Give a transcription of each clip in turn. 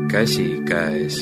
käsikäes.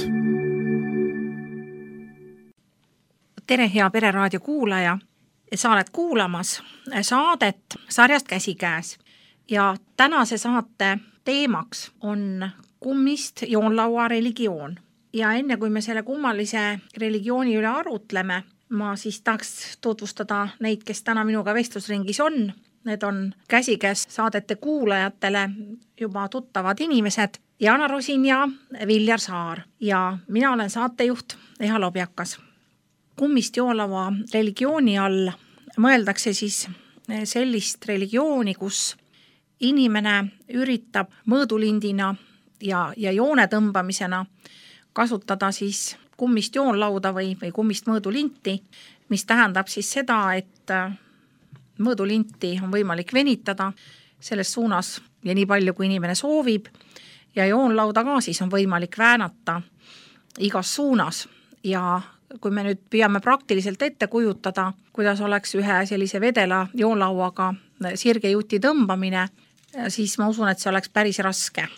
Tere, hea Pereraadio kuulaja! Sa oled kuulamas saadet sarjast Käsikäes ja tänase saate teemaks on kummist joonlaua religioon. Ja enne kui me selle kummalise religiooni üle arutleme, ma siis tahaks tutvustada neid, kes täna minuga vestlusringis on. Need on Käsikäes saadete kuulajatele juba tuttavad inimesed Jana Rosin ja Viljar Saar ja mina olen saatejuht Eha Lobjakas. Kummist joonlaua religiooni all mõeldakse siis sellist religiooni, kus inimene üritab mõõdulindina ja joone tõmbamisena kasutada siis kummist joonlauda või kummist mõõdulinti, mis tähendab siis seda, et mõõdulinti on võimalik venitada selles suunas ja nii palju, kui inimene soovib ja joonlauda ka siis on võimalik väänata igas suunas ja kui me nüüd püüame praktiliselt ette kujutada, kuidas oleks ühe sellise vedela joonlauaga sirgejuti tõmbamine, siis ma usun, et see oleks päris raske.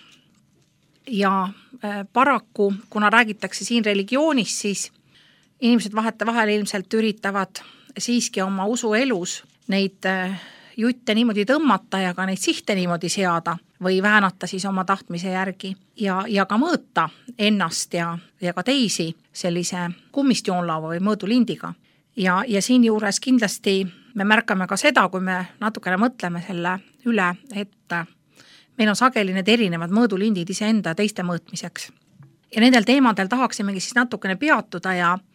Ja paraku, kuna räägitakse siin religioonist, siis inimesed vahetevahel ilmselt üritavad siiski oma usuelus neid jutte niimoodi tõmmata ja ka neid sihte niimoodi seada või väänata siis oma tahtmise järgi ja ka mõõta ennast ja ka teisi sellise kummist joonlaua või mõõdulindiga. Ja siin juures kindlasti me märkame ka seda, kui me natukene mõtleme selle üle, et meil on sageli need erinevad mõõdulindid iseenda teiste mõõtmiseks. Ja nendel teemadel tahaksimegi siis natukene peatuda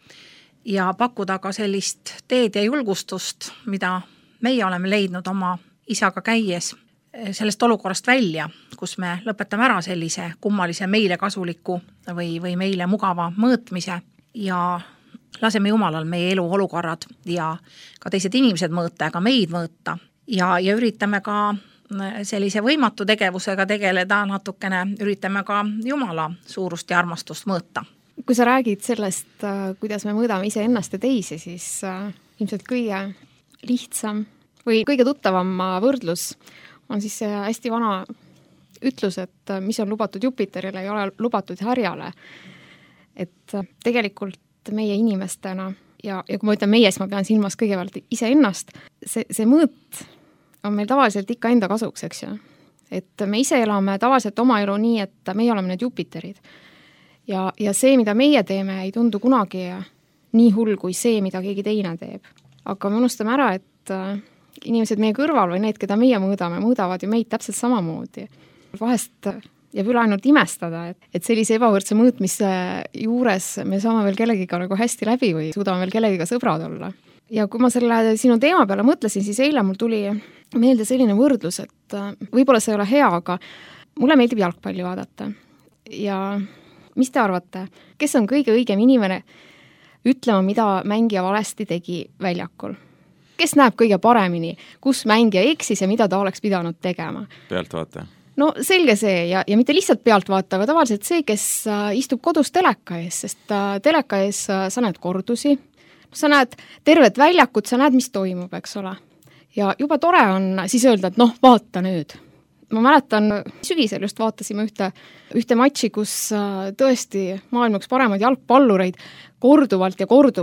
ja pakkuda ka sellist teed ja julgustust, mida meie oleme leidnud oma isaga käies sellest olukorrast välja, kus me lõpetame ära sellise kummalise meile kasuliku või meile mugava mõõtmise ja laseme Jumalal meie elu olukorrad ja ka teised inimesed mõõta ja ka meid mõõta ja üritame ka sellise võimatu tegevusega tegeleda natukene, üritame ka Jumala suurust ja armastust mõõta. Kui sa räägid sellest, kuidas me mõõdame ise ennast ja teisi, siis ilmselt kõige lihtsam või kõige tuttavam võrdlus on siis see hästi vana ütlus, et mis on lubatud Jupiterile, ei ole lubatud härjale. Et tegelikult meie inimestena ja kui ma ütlen meie, siis ma pean silmas kõigepealt ise ennast, see mõõt on meil tavaliselt ikka enda kasuks, eks ju. Et me ise elame tavaliselt oma elu nii, et meie oleme need Jupiterid. Ja see, mida meie teeme, ei tundu kunagi nii hull kui see, mida keegi teine teeb. Aga me unustame ära, et inimesed meie kõrval või need, keda meie mõõdavad ju meid täpselt samamoodi. Vahest jääb üle ainult imestada, et sellise ebavõrdse mõõtmise juures me saame veel kellegiga nagu hästi läbi või suudame veel kellegiga sõbrad olla. Ja kui ma selle sinu teema peale mõtlesin, siis eile mul tuli meelde selline võrdlus, et võib-olla see ei ole hea, aga mulle meeldib jalgpalli vaadata. Ja mis te arvate, kes on kõige õigem inimene ütlema, mida mängija valesti tegi väljakul? Kes näeb kõige paremini, kus mängija eksis ja mida ta oleks pidanud tegema? Pealtvaataja. No selge see ja mitte lihtsalt pealtvaataja, aga tavaliselt see, kes istub kodus teleka ees, sest teleka ees sa näed kordusi, sa näed tervet väljakut, sa näed, mis toimub, eks ole. Ja juba tore on siis öelda, et vaata nüüd. Ma mäletan, sügisel just vaatasime ühte matši, kus tõesti maailma üks paremaid jalgpallureid korduvalt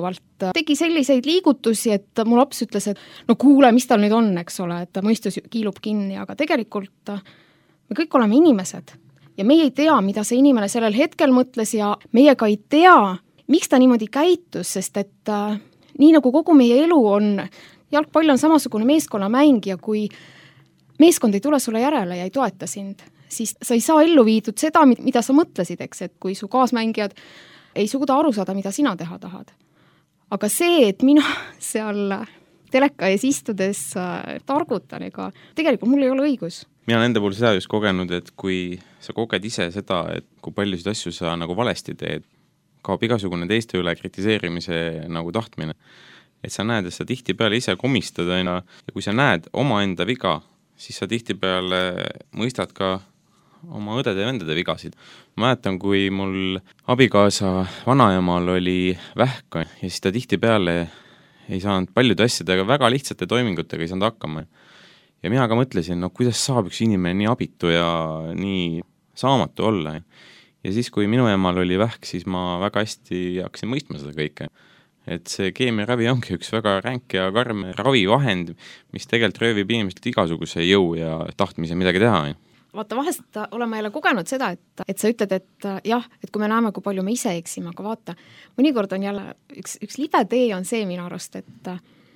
tegi selliseid liigutusi, et mu laps ütles, et kuule, mis tal nüüd on, eks ole, et ta mõistus kiilub kinni, aga tegelikult me kõik oleme inimesed ja meie ei tea, mida see inimene sellel hetkel mõtles ja meie ka ei tea, miks ta niimoodi käitus, sest et nii nagu kogu meie elu on, jalgpall on samasugune meeskonnamäng ja kui meeskond ei tule sulle järele ja ei toeta sind, siis sa ei saa ellu viidud seda, mida sa mõtlesid, eks, et kui su kaasmängijad ei suuda aru saada, mida sina teha tahad. Aga see, et mina seal teleka ees istudes targutan, ega tegelikult mul ei ole õigus. Mina olen enda puhul seda just kogenud, et kui sa koged ise seda, et kui paljusid asju sa nagu valesti teed, kaob igasugune teiste üle kritiseerimise nagu tahtmine. Et sa näed, et sa tihtipeale ise komistad ja kui sa näed omaenda viga, siis sa tihtipeale mõistad ka oma õdede ja vendade vigasid. Ma mäletan, kui mul abikaasa vanaemal oli vähk ja siis ta tihtipeale ei saanud paljude asjadega, väga lihtsate toimingutega ei saanud hakkama. Ja mina ka mõtlesin, kuidas saab üks inimene nii abitu ja nii saamatu olla. ja siis, kui minu emal oli vähk, siis ma väga hästi hakkasin mõistma seda kõike. Et see keemiaravi ongi üks väga ränk ja karm ravivahend, mis tegelikult röövib inimestelt igasuguse jõu ja tahtmise midagi teha. Vaata, vahest oleme jälle kogenud seda, et sa ütled, et jah, et kui me näeme, kui palju me ise eksime, aga vaata, mõnikord on jälle üks libe tee on see minu arust, et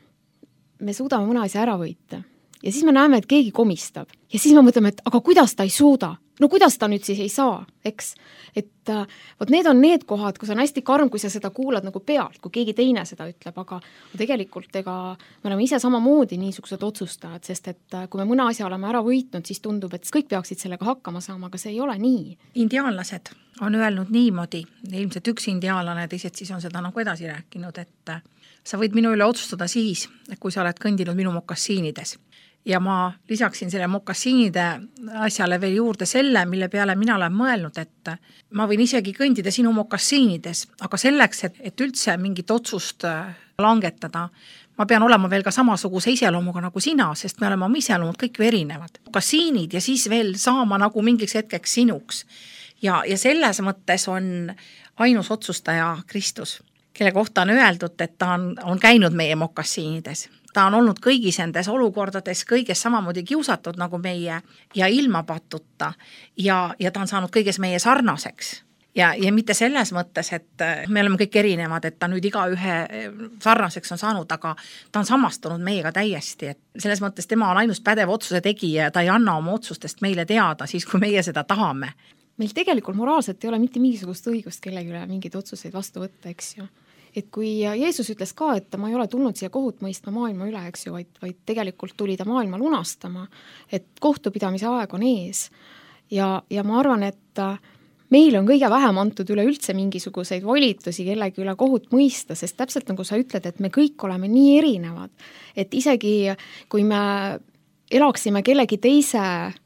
me suudame mõne asja ära võita. Ja siis me näeme, et keegi komistab. Ja siis me mõtleme, et aga kuidas ta ei suuda? No kuidas ta nüüd siis ei saa, eks? Et vot need on need kohad, kus on hästi karm, kui sa seda kuulad nagu pealt, kui keegi teine seda ütleb, aga tegelikult me oleme ise samamoodi niisugused otsustajad, sest et kui me mõne asja oleme ära võitnud, siis tundub, et kõik peaksid sellega hakkama saama, aga see ei ole nii. Indiaanlased on öelnud niimoodi, ilmselt üks indiaanlane, teised siis on seda nagu edasi rääkinud, et sa võid minu üle otsustada siis, kui sa oled kõndinud minu mokassiinides. Ja ma lisaksin selle mokassiinide asjale veel juurde selle, mille peale mina olen mõelnud, et ma võin isegi kõndida sinu mokassiinides, aga selleks, et üldse mingit otsust langetada, ma pean olema veel ka samasuguse iseloomuga nagu sina, sest me oleme oma iseloomud kõik erinevad. Mokassiinid ja siis veel saama nagu mingiks hetkeks sinuks. Ja selles mõttes on ainus otsustaja Kristus, kelle kohta on öeldud, et ta on käinud meie mokassiinides. Ta on olnud kõigis endes olukordades kõiges samamoodi kiusatud nagu meie ja ilma patuta ja ta on saanud kõiges meie sarnaseks. Ja mitte selles mõttes, et me oleme kõik erinevad, et ta nüüd iga ühe sarnaseks on saanud, aga ta on samastunud meiega täiesti. Et selles mõttes tema on ainus pädev otsuse tegija ja ta ei anna oma otsustest meile teada siis, kui meie seda tahame. Meil tegelikult moraalselt ei ole mitte mingisugust õigust kellegi üle mingeid otsuseid vastu võtta, eks ju. Et kui Jeesus ütles ka, et ma ei ole tulnud siia kohut mõistma maailma üle, eks ju, vaid tegelikult tuli ta maailma lunastama, et kohtupidamise aeg on ees. Ja ma arvan, et meil on kõige vähem antud üleüldse mingisuguseid volitusi kellegi üle kohut mõista, sest täpselt nagu sa ütled, et me kõik oleme nii erinevad, et isegi kui me elaksime kellegi teise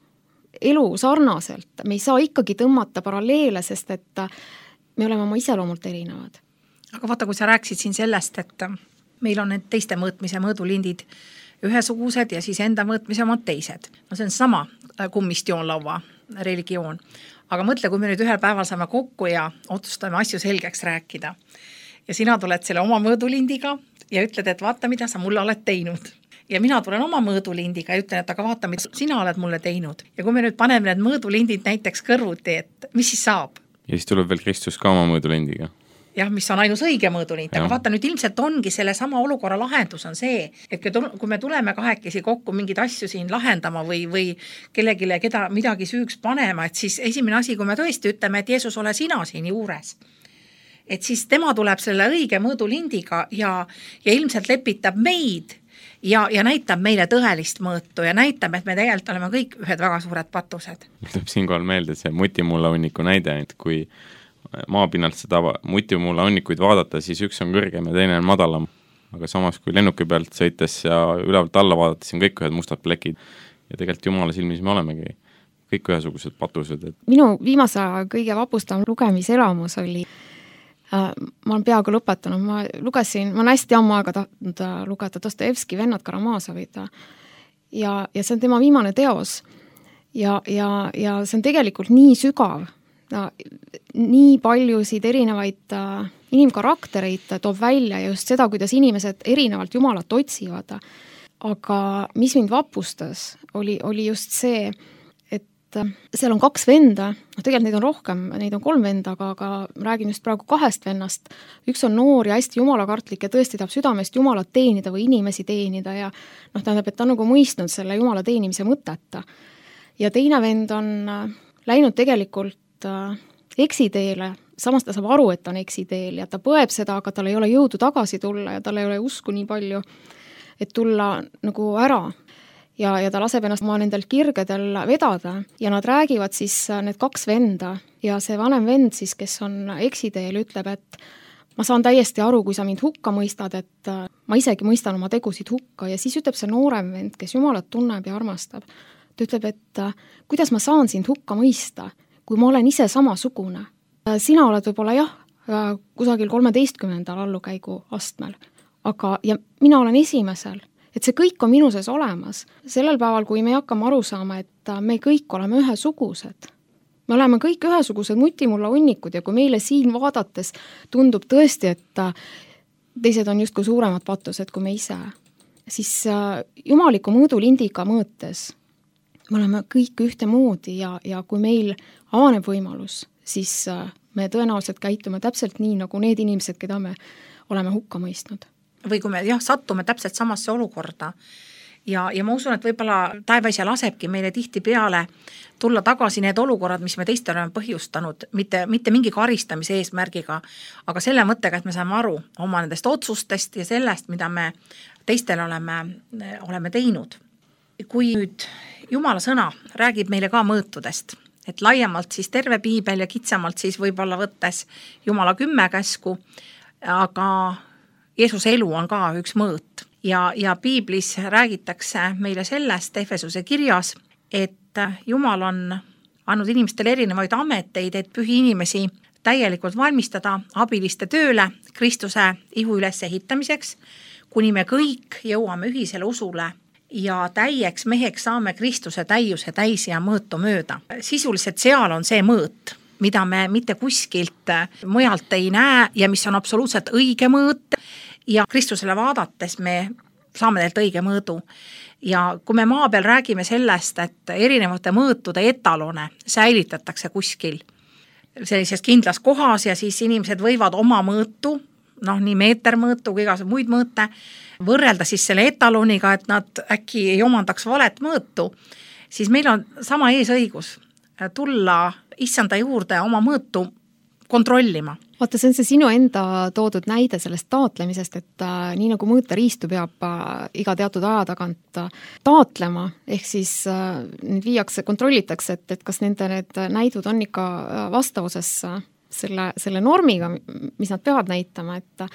elu sarnaselt, me ei saa ikkagi tõmmata paralleele, sest et me oleme oma iseloomult erinevad. Aga vaata, kui sa rääksid siin sellest, et meil on need teiste mõõtmise mõõdulindid ühesugused ja siis enda mõõtmise omad teised. No see on sama kummistjoonlaua religioon. Aga mõtle, kui me nüüd ühel päeval saame kokku ja otsustame asju selgeks rääkida. Ja sina tuled selle oma mõõdulindiga ja ütled, et vaata, mida sa mulle oled teinud. Ja mina tulen oma mõõdulindiga ja ütlen, et aga vaata, mida sina oled mulle teinud. Ja kui me nüüd paneme need mõõdulindid näiteks kõrvuti, et mis siis saab? Ja siis tuleb veel Kristus ka oma mõõdulindiga. Jah, mis on ainus õige mõõdulind, aga vaata nüüd ilmselt ongi selle sama olukorra lahendus on see, et kui me tuleme kahekesi kokku mingid asju siin lahendama või kellegile midagi süüks panema, et siis esimene asi, kui me tõesti ütleme, et Jeesus ole sina siin juures, et siis tema tuleb selle õige mõõdulindiga ja ilmselt lepitab meid ja näitab meile tõelist mõõtu ja näitab, et me tegelikult oleme kõik ühed väga suured patused. Tuleb siinkohal meelde see mutimulla hunniku näide, et kui maapinnalt seda mutimulla hunnikuid vaadata, siis üks on kõrgem ja teine on madalam. Aga samas, kui lennuki pealt sõites ja ülevalt alla vaadata, siis on kõik ühed mustad plekid. Ja tegelikult Jumala silmis me olemegi kõik ühesugused patused. Minu viimase kõige vapustav lugemiselamus oli, ma olen peaaegu lõpetanud, ma olen hästi ammu aega tahtnud lugeda Dostojevski Vennad Karamaazovid ja see on tema viimane teos ja see on tegelikult nii sügav. Nii paljusid erinevaid inimkaraktereid toob välja just seda, kuidas inimesed erinevalt Jumalat otsivad. Aga mis mind vapustas, oli just see, et seal on 2 venda, tegelikult neid on rohkem, neid on 3 venda, aga räägin just praegu 2 vennast. Üks on noor ja hästi jumalakartlik ja tõesti tahab südamest Jumalat teenida või inimesi teenida ja tähendab, et ta on nagu mõistnud selle Jumala teenimise mõtet. Ja teine vend on läinud tegelikult eksiteele, samas ta saab aru, et ta on eksiteel ja ta põeb seda, aga tal ei ole jõudu tagasi tulla ja tal ei ole usku nii palju, et tulla nagu ära. Ja ta laseb ennast oma nendel kirgedel vedada ja nad räägivad siis need 2 venda ja see vanem vend siis, kes on eksiteel, ütleb, et ma saan täiesti aru, kui sa mind hukka mõistad, et ma isegi mõistan oma tegusid hukka ja siis ütleb see noorem vend, kes Jumalat tunneb ja armastab. Ta ütleb, et kuidas ma saan sind hukka mõista, kui ma olen ise samasugune. Sina oled võib-olla kusagil 13. allukäigu astmel, aga ja mina olen esimesel, et see kõik on minu sees olemas. Sellel päeval, kui me hakkame aru saama, et me kõik oleme ühesugused, Me oleme kõik ühesugused mutimulla hunnikud ja kui meile siin vaadates tundub tõesti, et teised on justkui suuremad patused kui me ise, siis jumaliku mõõdulindiga mõõtes me oleme kõik ühtemoodi ja kui meil avaneb võimalus, siis me tõenäoliselt käitume täpselt nii, nagu need inimesed, keda me oleme hukka mõistnud. Või kui me sattume täpselt samasse olukorda ja ma usun, et võib-olla taevaisa lasebki meile tihti peale tulla tagasi need olukorrad, mis me teistele oleme põhjustanud, mitte mingi karistamise eesmärgiga, aga selle mõttega, et me saame aru oma nendest otsustest ja sellest, mida me teistele oleme teinud. Kui nüüd Jumala sõna räägib meile ka mõõtudest, et laiemalt siis terve piibel ja kitsamalt siis võib-olla võttes Jumala 10 käsku, aga Jeesuse elu on ka üks mõõt ja piiblis räägitakse meile sellest Efesuse kirjas, et Jumal on andnud inimestele erinevaid ameteid, et pühi inimesi täielikult valmistada abiliste tööle Kristuse ihu üles ehitamiseks, kuni me kõik jõuame ühisele usule ja täieks meheks saame Kristuse täiuse täisi ja mõõtu mööda. Sisuliselt seal on see mõõt, mida me mitte kuskilt mujalt ei näe ja mis on absoluutselt õige mõõt ja Kristusele vaadates me saame teilt õige mõõdu. Ja kui me maa peal räägime sellest, et erinevate mõõtude etalone säilitatakse kuskil sellises kindlas kohas ja siis inimesed võivad oma mõõtu, nii meetermõõtu kui igasugused muid mõõte, võrrelda siis selle etaloniga, et nad äkki ei omandaks valet mõõtu, siis meil on sama eesõigus tulla issanda juurde oma mõõtu kontrollima. Vaata, see on see sinu enda toodud näide sellest taatlemisest, et nii nagu mõõteriistu peab iga teatud aja tagant taatlema, ehk siis need kontrollitakse, et kas need näidud on ikka vastavuses selle normiga, mis nad peavad näitama,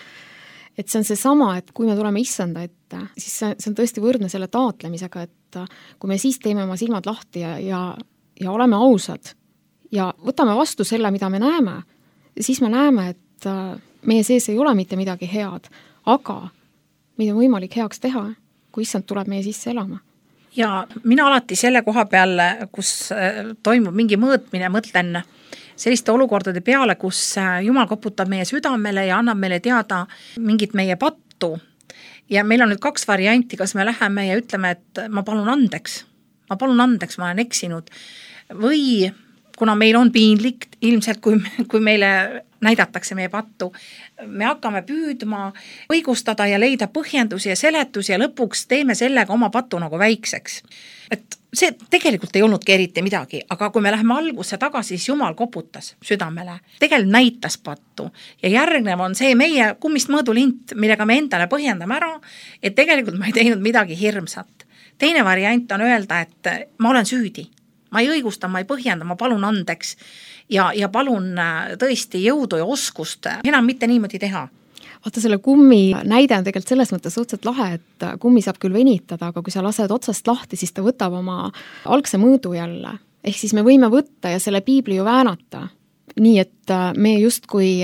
et see on see sama, et kui me tuleme issanda ette, siis see on tõesti võrdne selle taatlemisega, et kui me siis teeme oma silmad lahti ja oleme ausad ja võtame vastu selle, mida me näeme, siis me näeme, et meie sees ei ole mitte midagi head, aga mida on võimalik heaks teha, kui issand tuleb meie sisse elama. Ja mina alati selle koha peal, kus toimub mingi mõõtmine, mõtlen selliste olukordade peale, kus Jumal koputab meie südamele ja annab meile teada mingit meie pattu. Ja meil on nüüd 2 varianti, kas me läheme ja ütleme, et ma palun andeks, ma olen eksinud või kuna meil on piinlik, ilmselt kui meile näidatakse meie pattu, me hakkame püüdma õigustada ja leida põhjendusi ja seletusi ja lõpuks teeme sellega oma pattu nagu väikseks. Et see tegelikult ei olnudki eriti midagi, aga kui me läheme algusse tagasi, siis Jumal koputas südamele, tegelikult näitas pattu ja järgnev on see meie kummist mõõdulint, millega me endale põhjendame ära, et tegelikult ma ei teinud midagi hirmsat. Teine variant on öelda, et ma olen süüdi. Ma ei õigusta, ma ei põhjenda, ma palun andeks ja palun tõesti jõudu ja oskust enam mitte niimoodi teha. Vaata, selle kummi näide on tegelikult selles mõttes suhteliselt lahe, et kummi saab küll venitada, aga kui sa lased otsast lahti, siis ta võtab oma algse mõõdu jälle. Ehk siis me võime võtta ja selle piibli ju väänata nii, et me justkui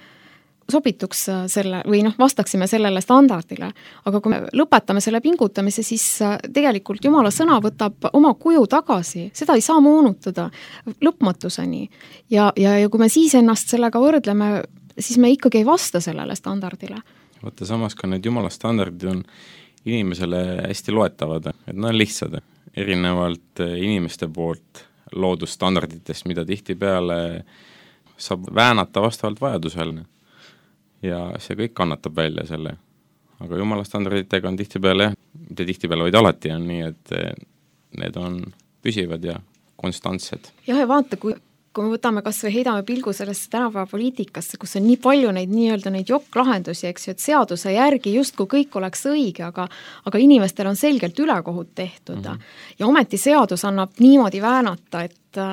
sobituks selle või vastaksime sellele standardile. Aga kui me lõpetame selle pingutamise, siis tegelikult Jumala sõna võtab oma kuju tagasi. Seda ei saa moonutada lõpmatuseni. Ja kui me siis ennast sellega võrdleme, siis me ikkagi ei vasta sellele standardile. Vaata, samas ka need Jumala standardid on inimesele hästi loetavad, et nad on lihtsad. Erinevalt inimeste poolt loodusstandarditest, mida tihtipeale saab väänata vastavalt vajadusele. Ja see kõik kannatab välja selle. Aga Jumala standarditega on tihtipeale, mitte tihtipeale, vaid alati on nii, et need on püsivad ja konstantsed. Jah, ja vaata, kui me võtame kas või heidame pilgu sellesse tänapäeva poliitikasse, kus on nii palju neid jokklahendusi, eks ju, et seaduse järgi justkui kõik oleks õige, aga inimestel on selgelt ülekohut tehtud. Ja ometi seadus annab niimoodi väänata,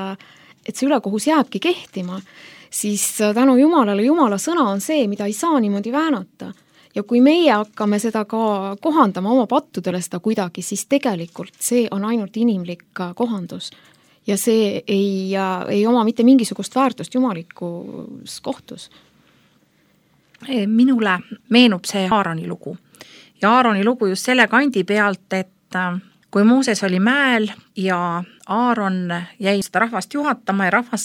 et see ülekohus jääbki kehtima. Siis tänu Jumalale, Jumala sõna on see, mida ei saa niimoodi väänata. Ja kui meie hakkame seda ka kohandama oma pattudele seda kuidagi, siis tegelikult see on ainult inimlik kohandus. Ja see ei oma mitte mingisugust väärtust jumalikus kohtus. Minule meenub see Aaroni lugu. Ja Aaroni lugu just selle kandi pealt, et kui Mooses oli mäel ja Aaron jäi seda rahvast juhatama ja rahvas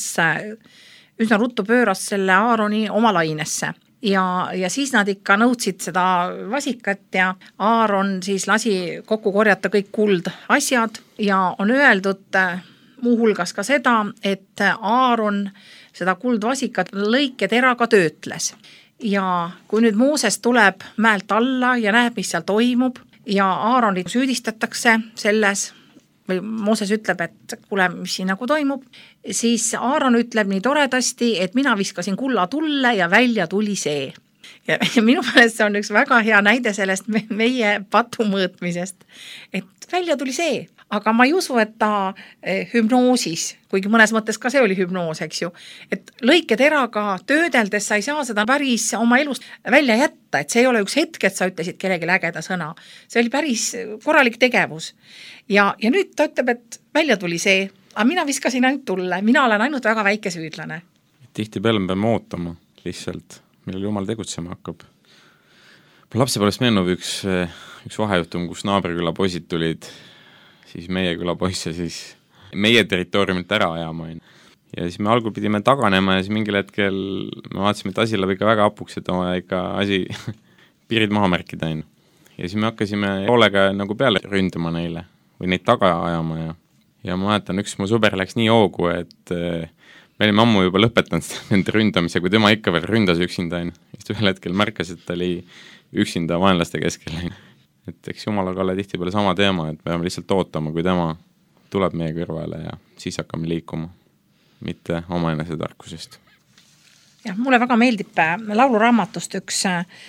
üsna ruttu pööras selle Aaroni oma lainesse. Ja siis nad ikka nõudsid seda vasikat ja Aaron siis lasi kokku korjata kõik kuldasjad ja on öeldud muuhulgas ka seda, et Aaron seda kuldvasikat lõiketeraga töötles. Ja kui nüüd Mooses tuleb mäelt alla ja näeb, mis seal toimub ja Aaronit süüdistatakse selles, või Mooses ütleb, et kuule, mis siin nagu toimub, siis Aaron ütleb nii toredasti, et mina viskasin kulla tulle ja välja tuli see. Ja minu meelest see on üks väga hea näide sellest meie patu mõõtmisest, et välja tuli see. Aga ma ei usu, et ta hüpnoosis, kuigi mõnes mõttes ka see oli hüpnoos, eks ju, et lõiketeraga töödeldes sa ei saa seda päris oma elust välja jätta, et see ei ole üks hetk, et sa ütlesid kellegi ägeda sõna. See oli päris korralik tegevus. Ja nüüd ta ütleb, et välja tuli see, aga mina viskasin ainult tulle, mina olen ainult väga väike süüdlane. Tihti peale me peame ootama lihtsalt, millal Jumal tegutsema hakkab. Lapsepõlvest meenub üks vahejuhtum, kus naabriküla poisid tulid siis meie küla poisse siis meie territooriumilt ära ajama. Ja siis me algul pidime taganema ja siis mingil hetkel me vaatasime, et asi läheb ikka väga hapuks, et oma ikka asi piirid maha märkida. Ja siis me hakkasime hoolega nagu peale ründama neile või neid taga ajama ja ma mäletan, üks mu sõber läks nii hoogu, et me olime ammu juba lõpetanud nende ründamise, kui tema ikka veel ründas üksinda. Just ühel hetkel märkas, et ta oli üksinda vaenlaste keskel. Et eks Jumalaga ole tihtipeale sama teema, et peame lihtsalt ootama, kui tema tuleb meie kõrvale ja siis hakkame liikuma, mitte oma enese tarkusest. Ja, mulle väga meeldib lauluraamatust üks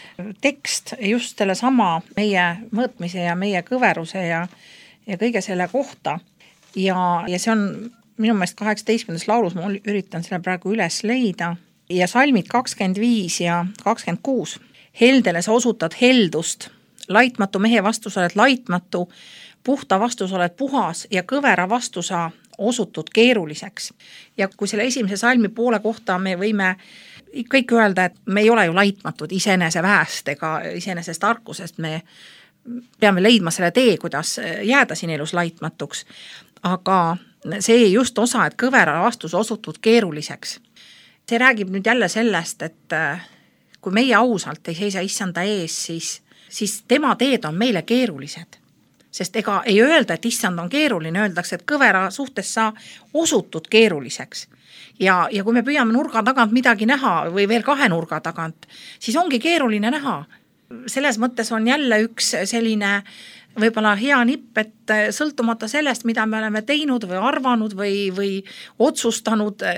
tekst just selle sama meie mõõtmise ja meie kõveruse ja kõige selle kohta. Ja see on minu meelest 18. laulus, ma üritan selle praegu üles leida. Ja salmid 25 ja 26. Heldele sa osutad heldust, laitmatu mehe vastu sa oled laitmatu, puhta vastu sa oled puhas ja kõvera vastu sa osutud keeruliseks. Ja kui selle esimese salmi poole kohta me võime kõik öelda, et me ei ole ju laitmatud iseenese väest ega iseenesest tarkusest, me peame leidma selle tee, kuidas jääda siin elus laitmatuks. Aga see just osa, et kõvera vastu sa osutud keeruliseks. See räägib nüüd jälle sellest, et kui meie ausalt ei seisa issanda ees, siis tema teed on meile keerulised. Sest ega ei öelda, et issand on keeruline, öeldakse, et kõvera suhtes sa osutud keeruliseks. Ja kui me püüame nurga tagant midagi näha või veel 2 nurga tagant, siis ongi keeruline näha. Selles mõttes on jälle üks selline võib-olla hea nipp, et sõltumata sellest, mida me oleme teinud või arvanud või otsustanud,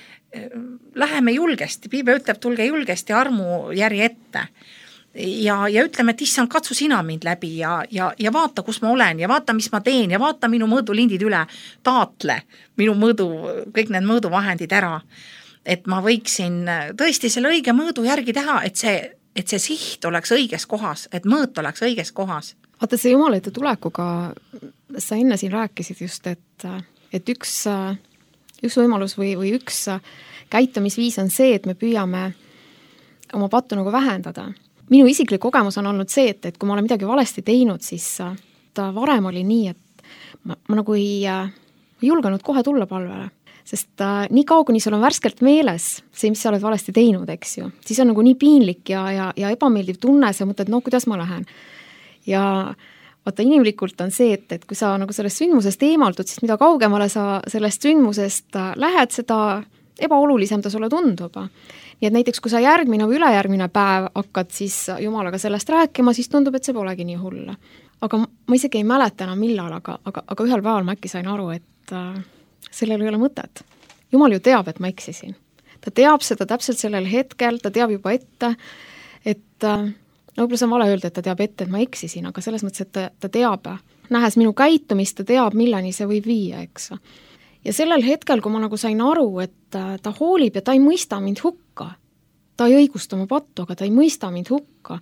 läheme julgesti. Piibel ütleb, tulge julgesti armu järje ette. Ja ütleme, et issand, katsu sina mind läbi ja vaata, kus ma olen ja vaata, mis ma teen ja vaata minu mõõdulindid üle, taatle minu kõik need mõõduvahendid ära, et ma võiksin tõesti selle õige mõõdu järgi teha, et see siht oleks õiges kohas, et mõõt oleks õiges kohas. Vaata, see Jumala ette tulekuga sa enne siin rääkisid just, et üks võimalus või üks käitumisviis on see, et me püüame oma pattu nagu vähendada. Minu isiklik kogemus on olnud see, et kui ma olen midagi valesti teinud, siis ta varem oli nii, et ma nagu ei julgenud kohe tulla palvele. Sest nii kaua, kuni sul on värskelt meeles see, mis sa oled valesti teinud, eks ju, siis on nagu nii piinlik ja ebameeldiv tunne, sa mõtled, no kuidas ma lähen. Ja vaata, inimlikult on see, et kui sa nagu sellest sündmusest eemaldud, siis mida kaugemale sa sellest sündmusest lähed, seda ebaolulisem ta sulle tundub. Nii et näiteks, kui sa järgmine või ülejärgmine päev hakkad siis Jumalaga sellest rääkima, siis tundub, et see polegi nii hull. Aga ma isegi ei mäleta enam millal, aga ühel päeval ma äkki sain aru, et sellel ei ole mõtet. Jumal ju teab, et ma eksisin. Ta teab seda täpselt sellel hetkel, ta teab juba ette, et võib-olla see on vale öelda, et ta teab ette, et ma eksisin, aga selles mõttes, et ta teab, nähes minu käitumist, ta teab, millani see võib viia, eks. Ja sellel hetkel, kui ma nagu sain aru, et ta hoolib ja ta ei mõista mind hukka, ta ei õigusta oma pattu, aga ta ei mõista mind hukka.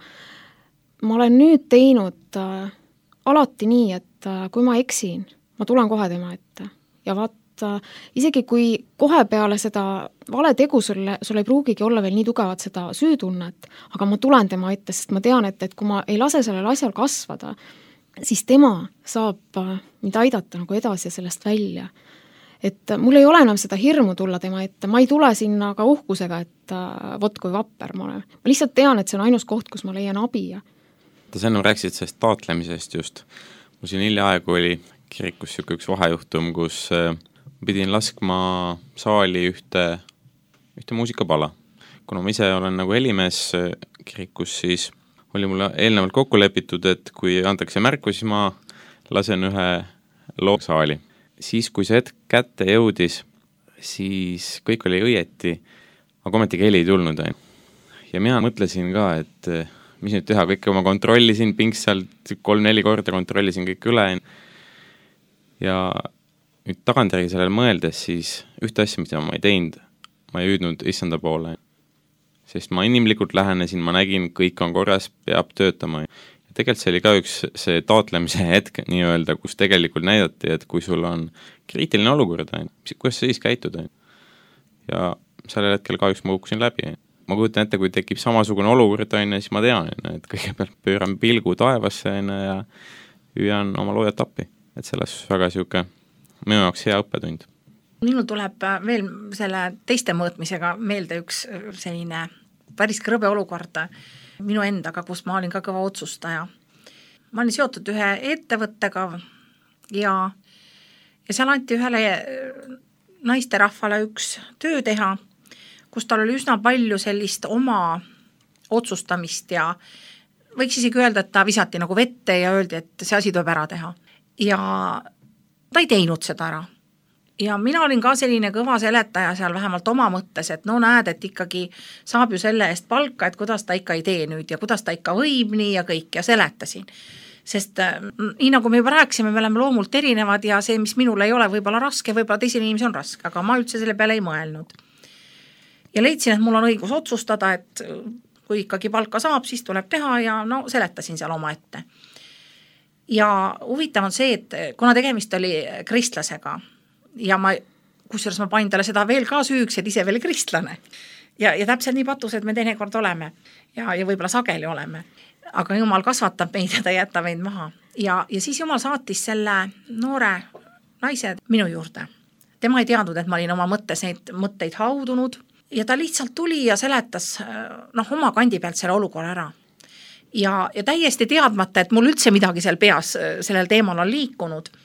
Ma olen nüüd teinud alati nii, et kui ma eksin, ma tulen kohe tema ette. Ja vaata, isegi kui kohe peale seda vale tegu sul ei pruugigi olla veel nii tugevat seda süütunnet, aga ma tulen tema ette, sest ma tean, et kui ma ei lase sellel asjal kasvada, siis tema saab mind aidata nagu edasi sellest välja. Et mul ei ole enam seda hirmu tulla tema ette, ma ei tule sinna ka uhkusega, et vot kui vapper ma olen. Ma lihtsalt tean, et see on ainus koht, kus ma leian abi. Sa enne rääkisid sellest taatlemisest just. Mul siin hiljaaegu oli kirikus üks vahejuhtum, kus pidin laskma saali ühte muusikapala. Kuna ma ise olen nagu helimees kirikus, siis oli mulle eelnevalt kokku lepitud, et kui antakse märku, siis ma lasen ühe loo saali. Siis, kui see hetk kätte jõudis, siis kõik oli õieti, aga ometigi heli ei tulnud. Ja mina mõtlesin ka, et mis nüüd teha, kõike ma kontrollisin pingsalt 3-4 korda, kontrollisin kõik üle. Ja nüüd tagantjärgi sellele mõeldes, siis ühte asja, mida ma ei teinud, ma ei hüüdnud issanda poole. Sest ma inimlikult lähenesin, ma nägin, kõik on korras, peab töötama. Tegelikult see oli ka üks see taatlemise hetk nii-öelda, kus tegelikult näidati, et kui sul on kriitiline olukord, kuidas sa siis käitud. Ja sellel hetkel kahjuks ma kukkusin läbi. Ma kujutan ette, kui tekib samasugune olukord, siis ma tean, et kõigepealt pööran pilgu taevasse ja hüüan oma loojat appi. Et selles väga siuke minu jaoks hea õppetund. Minul tuleb veel selle teiste mõõtmisega meelde üks selline päris krõbe olukord minu endaga, kus ma olin ka kõva otsustaja. Ma olin seotud ühe ettevõttega ja seal anti ühele naisterahvale üks töö teha, kus tal oli üsna palju sellist oma otsustamist ja võiks isegi öelda, et ta visati nagu vette ja öeldi, et see asi tuleb ära teha. Ja ta ei teinud seda ära. Ja mina olin ka selline kõva seletaja seal vähemalt oma mõttes, et no näed, et ikkagi saab ju selle eest palka, et kuidas ta ikka ei tee nüüd ja kuidas ta ikka võib nii ja kõik ja seletasin. Sest nii nagu me juba rääkisime, me oleme loomult erinevad ja see, mis minul ei ole võib-olla raske, võib-olla teisel inimesel on raske, aga ma üldse selle peale ei mõelnud. Ja leidsin, et mul on õigus otsustada, et kui ikkagi palka saab, siis tuleb teha ja no seletasin seal oma ette. Ja huvitav on see, et kuna tegemist oli kristlasega, ja kusjuures ma panin talle seda veel ka süüks, et ise veel kristlane. Ja täpselt nii patus, et me teinekord oleme ja võib-olla sageli oleme. Aga Jumal kasvatab meid ja ta jätab meid maha. Ja siis Jumal saatis selle noore naise minu juurde. Tema ei teadnud, et ma olin oma mõtteid haudunud ja ta lihtsalt tuli ja seletas oma kandi pealt selle olukorra ära. Ja täiesti teadmata, et mul üldse midagi seal peas sellel teemal on liikunud.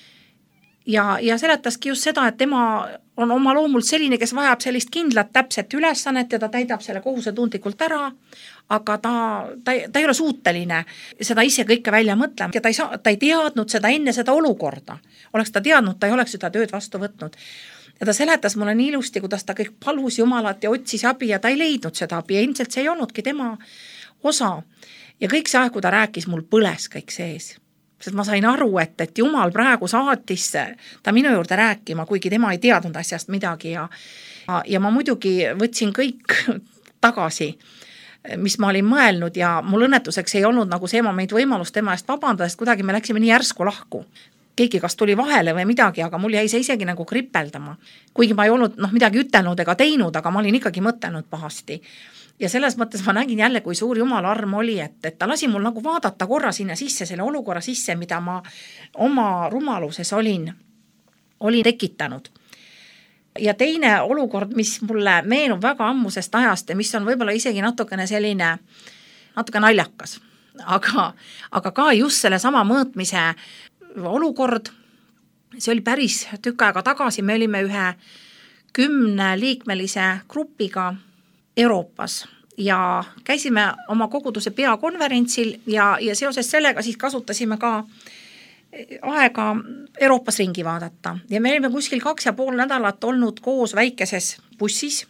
Ja seletaski just seda, et tema on oma loomult selline, kes vajab sellist kindlat täpset ülesannet ja ta täidab selle kohuse tundlikult ära, aga ta ei ole suuteline seda ise kõike välja mõtlema ja ta ei teadnud seda enne seda olukorda. Oleks ta teadnud, ta ei oleks seda tööd vastu võtnud. Ja ta seletas mulle nii ilusti, kuidas ta kõik palus Jumalat ja otsis abi ja ta ei leidnud seda abi ja ilmselt see ei olnudki tema osa. Ja kõik see aeg, kui ta rääkis, mul põles kõik sees. Sest ma sain aru, et Jumal praegu saatis ta minu juurde rääkima, kuigi tema ei teadnud asjast midagi ja ma muidugi võtsin kõik tagasi, mis ma olin mõelnud ja mul õnnetuseks ei olnud nagu see moment võimalus tema eest vabandada, sest kuidagi me läksime nii järsku lahku. Keegi kas tuli vahele või midagi, aga mul jäi see isegi nagu kripeldama. Kuigi ma ei olnud midagi ütelnud ega teinud, aga ma olin ikkagi mõtelnud pahasti. Ja selles mõttes ma nägin jälle, kui suur Jumala arm oli, et ta lasi mul nagu vaadata korra sinna sisse, selle olukorra sisse, mida ma oma rumaluses olin tekitanud. Ja teine olukord, mis mulle meenub väga ammusest ajast ja mis on võib-olla isegi natuke naljakas, aga ka just selle sama mõõtmise olukord, see oli päris tükk aega tagasi, me olime ühe 10-liikmelise grupiga Euroopas ja käisime oma koguduse peakonverentsil ja seoses sellega siis kasutasime ka aega Euroopas ringi vaadata. Ja me olime kuskil 2,5 nädalat olnud koos väikeses bussis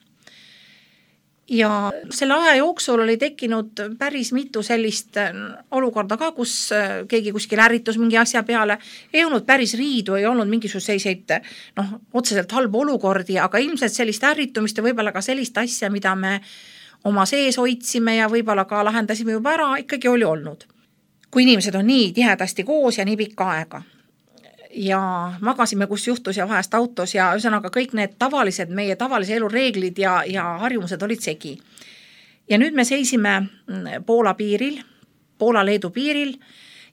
ja selle aja jooksul oli tekkinud päris mitu sellist olukorda ka, kus keegi kuskil ärritus mingi asja peale, ei olnud päris riidu, ei olnud mingisuguseid otseselt halbu olukordi, aga ilmselt sellist ärritumist ja võib-olla ka sellist asja, mida me oma sees hoidsime ja võib-olla ka lahendasime juba ära, ikkagi oli olnud. Kui inimesed on nii tihedasti koos ja nii pikka aega. Ja magasime, kus juhtus ja vahest autos ja ühesõnaga kõik need meie tavalise elu reeglid ja harjumused olid segi. Ja nüüd me seisime Poola-Leedu piiril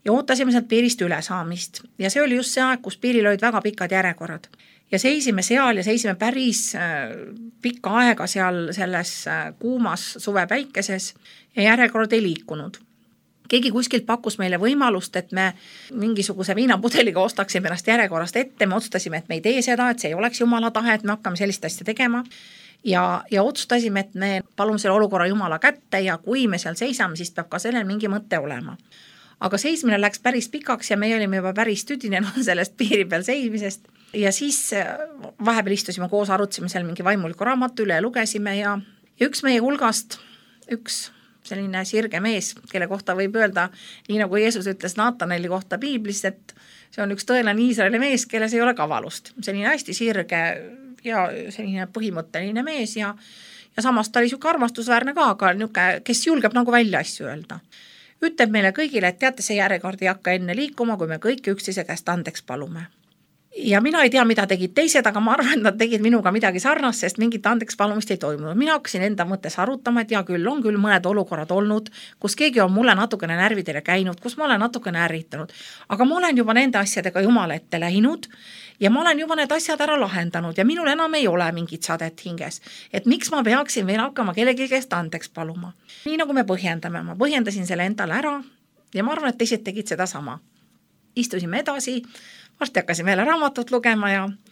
ja ootasime sealt piirist üle saamist. Ja see oli just see aeg, kus piiril olid väga pikad järjekorrad. Ja seisime seal ja seisime päris pikka aega seal selles kuumas suvepäikeses ja järjekord ei liikunud. Keegi kuskilt pakkus meile võimalust, et me mingisuguse viinapudeliga ostaksime ennast järjekorrast ette, me otsustasime, et me ei tee seda, et see ei oleks Jumala tahe, et me hakkame sellist asja tegema ja otsustasime, et me palume selle olukorra Jumala kätte ja kui me seal seisame, siis peab ka sellel mingi mõte olema. Aga seismine läks päris pikaks ja meie olime juba päris tüdinenud sellest piiri peal seismisest ja siis vahepeal istusime koos, arutasime seal mingi vaimuliku raamatu üle ja lugesime ja üks meie hulgast, üks selline sirge mees, kelle kohta võib öelda, nii nagu Jeesus ütles Nataneli kohta piiblis, et see on üks tõeline Iisraeli mees, kelles ei ole kavalust. Selline hästi sirge ja selline põhimõtteline mees ja samas ta oli siuke armastusväärne ka, aga niuke, kes julgeb nagu välja asju öelda. Ütleb meile kõigile, et teate, see järjekord ei hakka enne liikuma, kui me kõik üksteise käest andeks palume. Ja mina ei tea, mida tegid teised, aga ma arvan, et nad tegid minuga midagi sarnast, sest mingit andeks palumist ei toimunud. Mina hakkasin enda mõttes arutama, et ja küll on küll mõned olukorrad olnud, kus keegi on mulle natukene närvidele käinud, kus ma olen natukene ärritanud. Aga ma olen juba nende asjadega Jumala ette läinud ja ma olen juba need asjad ära lahendanud ja minul enam ei ole mingit sadet hinges. Et miks ma peaksin veel hakkama kellegi käest andeks paluma? Nii nagu me põhjendame, ma põhjendasin selle endale ära ja ma arvan, et teised tegid seda sama. Istusime edasi, varsti hakkasime jälle raamatut lugema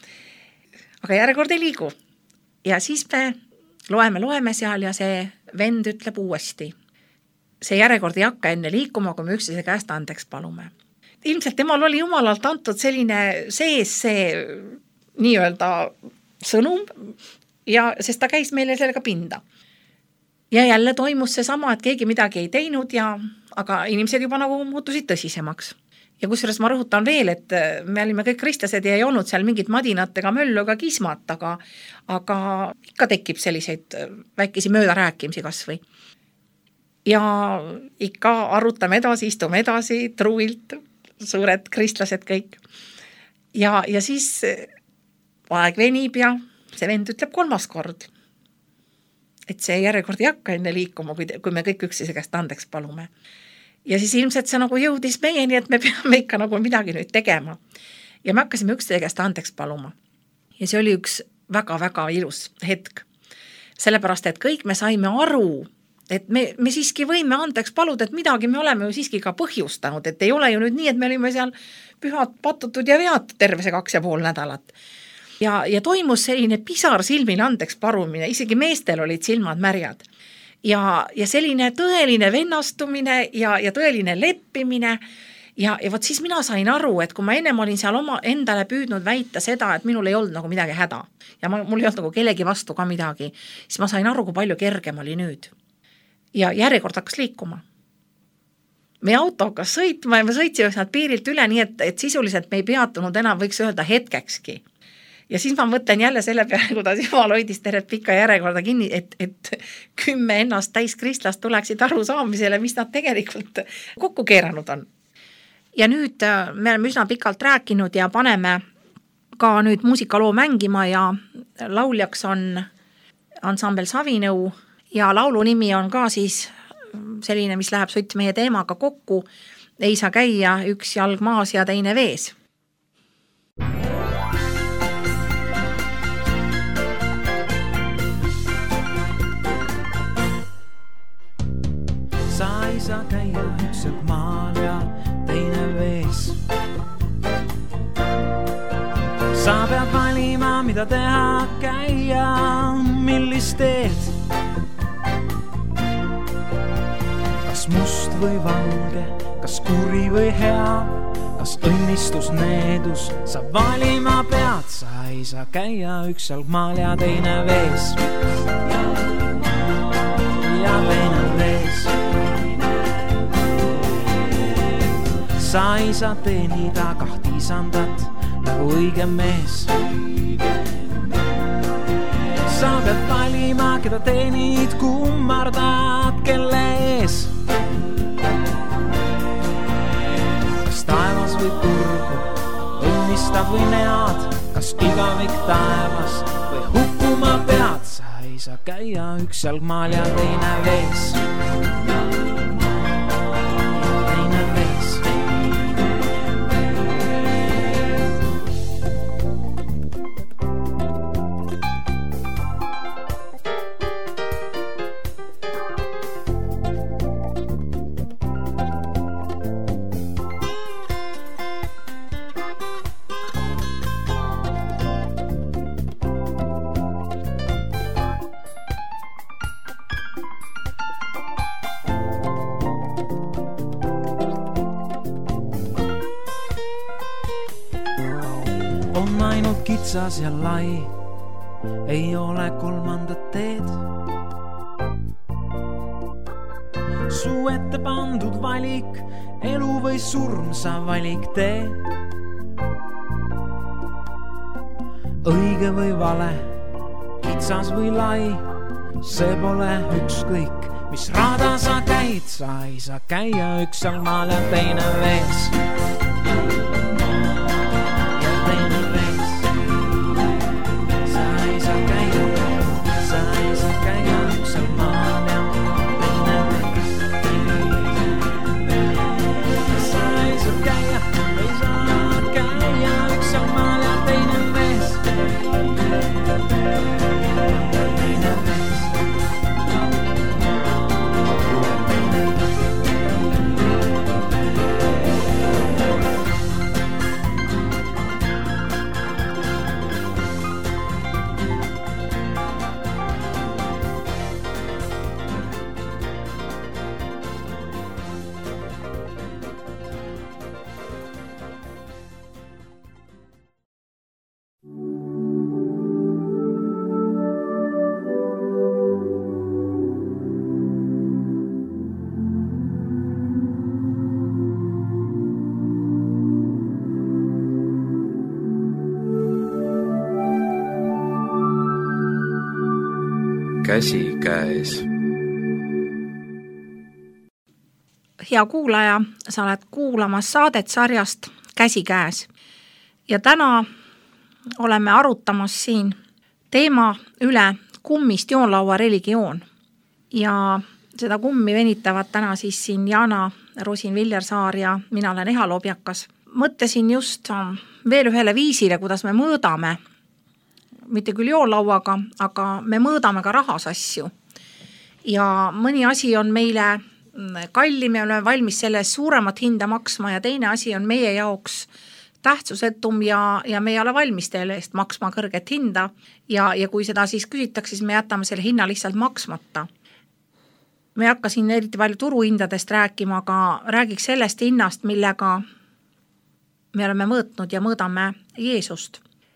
aga järjekord ei liigu. Ja siis me loeme seal ja see vend ütleb uuesti. See järjekord ei hakka enne liikuma, kui me üksteise käest andeks palume. Ilmselt temal oli Jumalalt antud selline sees see nii-öelda sõnum ja sest ta käis meile sellega pinda. Ja jälle toimus see sama, et keegi midagi ei teinud aga inimesed juba nagu muutusid tõsisemaks. Ja kusjuures ma rõhutan veel, et me olime kõik kristlased ja ei olnud seal mingit madinat ega möllu ega kismat, aga ikka tekib selliseid väikesi möödarääkimisi kas või. Ja ikka arutame edasi, istume edasi, truilt, suured kristlased kõik. Ja siis aeg venib ja see vend ütleb 3. kord, et see järjekord ei hakka enne liikuma, kui me kõik üksteise käest andeks palume. Ja siis ilmselt see nagu jõudis meieni, et me peame ikka nagu midagi nüüd tegema. Ja me hakkasime üksteise käest andeks paluma. Ja see oli üks väga-väga ilus hetk. Sellepärast, et kõik me saime aru, et me siiski võime andeks paluda, et midagi me oleme ju siiski ka põhjustanud, et ei ole ju nüüd nii, et me olime seal pühad patutud ja veatud terve see 2,5 nädalat. Ja toimus selline pisar silmil andeks palumine, isegi meestel olid silmad märjad. Ja selline tõeline vennastumine ja tõeline leppimine ja võt siis mina sain aru, et kui ma ennem olin seal oma endale püüdnud väita seda, et minul ei olnud nagu midagi häda ja mul ei olnud nagu kellegi vastu ka midagi, siis ma sain aru, kui palju kergem oli nüüd. Ja järjekord hakkas liikuma. Meie auto hakkas sõitma ja me sõitsime sealt piirilt üle, nii et sisuliselt me ei peatunud enam, võiks öelda hetkekski. Ja siis ma mõtlen jälle selle peale, kuidas Jumal hoidis tervet pikka järjekorda kinni, et 10 ennast täis kristlast tuleksid aru saamisele, mis nad tegelikult kokku keeranud on. Ja nüüd me oleme üsna pikalt rääkinud ja paneme ka nüüd muusikaloo mängima ja lauljaks on ansambel Savinõu ja laulu nimi on ka siis selline, mis läheb sutt meie teemaga kokku. Ei saa käia üks jalg maas ja teine vees. Sa ei saa käia üks jalg maal ja teine vees. Sa pead valima, mida teha, käia, millist teed. Kas must või valge, kas kuri või hea, kas õnnistus, needus, sa valima pead. Sa ei saa käia üks jalg maal ja teine vees. Ja teine vees. Sa ei saa teenida 2 isandat nagu õige mees. Sa pead valima, keda teenid, kummardad, kelle ees. Kas taevas või turgu, õnnistad või nead, kas igavik taevas või hukkuma pead. Sa ei saa käia üks jalg maal ja teine vees. Teine vees. kitsas ja lai, ei ole kolmandat teed. Su ette pandud valik, elu või surm sa valik tee. Õige või vale, kitsas või lai, see pole ükskõik, mis rada sa käid, sa ei saa käia üks seal maal ja teine vees. Ja teine vees. Sa ei saa käia üks seal maal ja teine vees. Sa ei saa käia üks seal maal ja teine vees. Käsi käes. Hea kuulaja, sa oled kuulamas saadet sarjast Käsi käes. Ja täna oleme arutamas siin teema üle kummist joonlaua religioon. Ja seda kummi venitavad täna siis siin Jana Rosin-Villersaar ja mina olen Eha Lobjakas. Mõtlesin just veel ühele viisile, kuidas me mõõdame, mitte küll joonlauaga, aga me mõõdame ka rahas asju. Ja mõni asi on meile kallim ja oleme valmis selle suuremat hinda maksma ja teine asi on meie jaoks tähtsusetum ja me ei ole valmis teile eest maksma kõrget hinda ja kui seda siis küsitakse, siis me jätame selle hinna lihtsalt maksmata. Me ei hakka siin eriti palju turuhindadest rääkima, aga räägiks sellest hinnast, millega me oleme mõõtnud ja mõõdame Jeesust.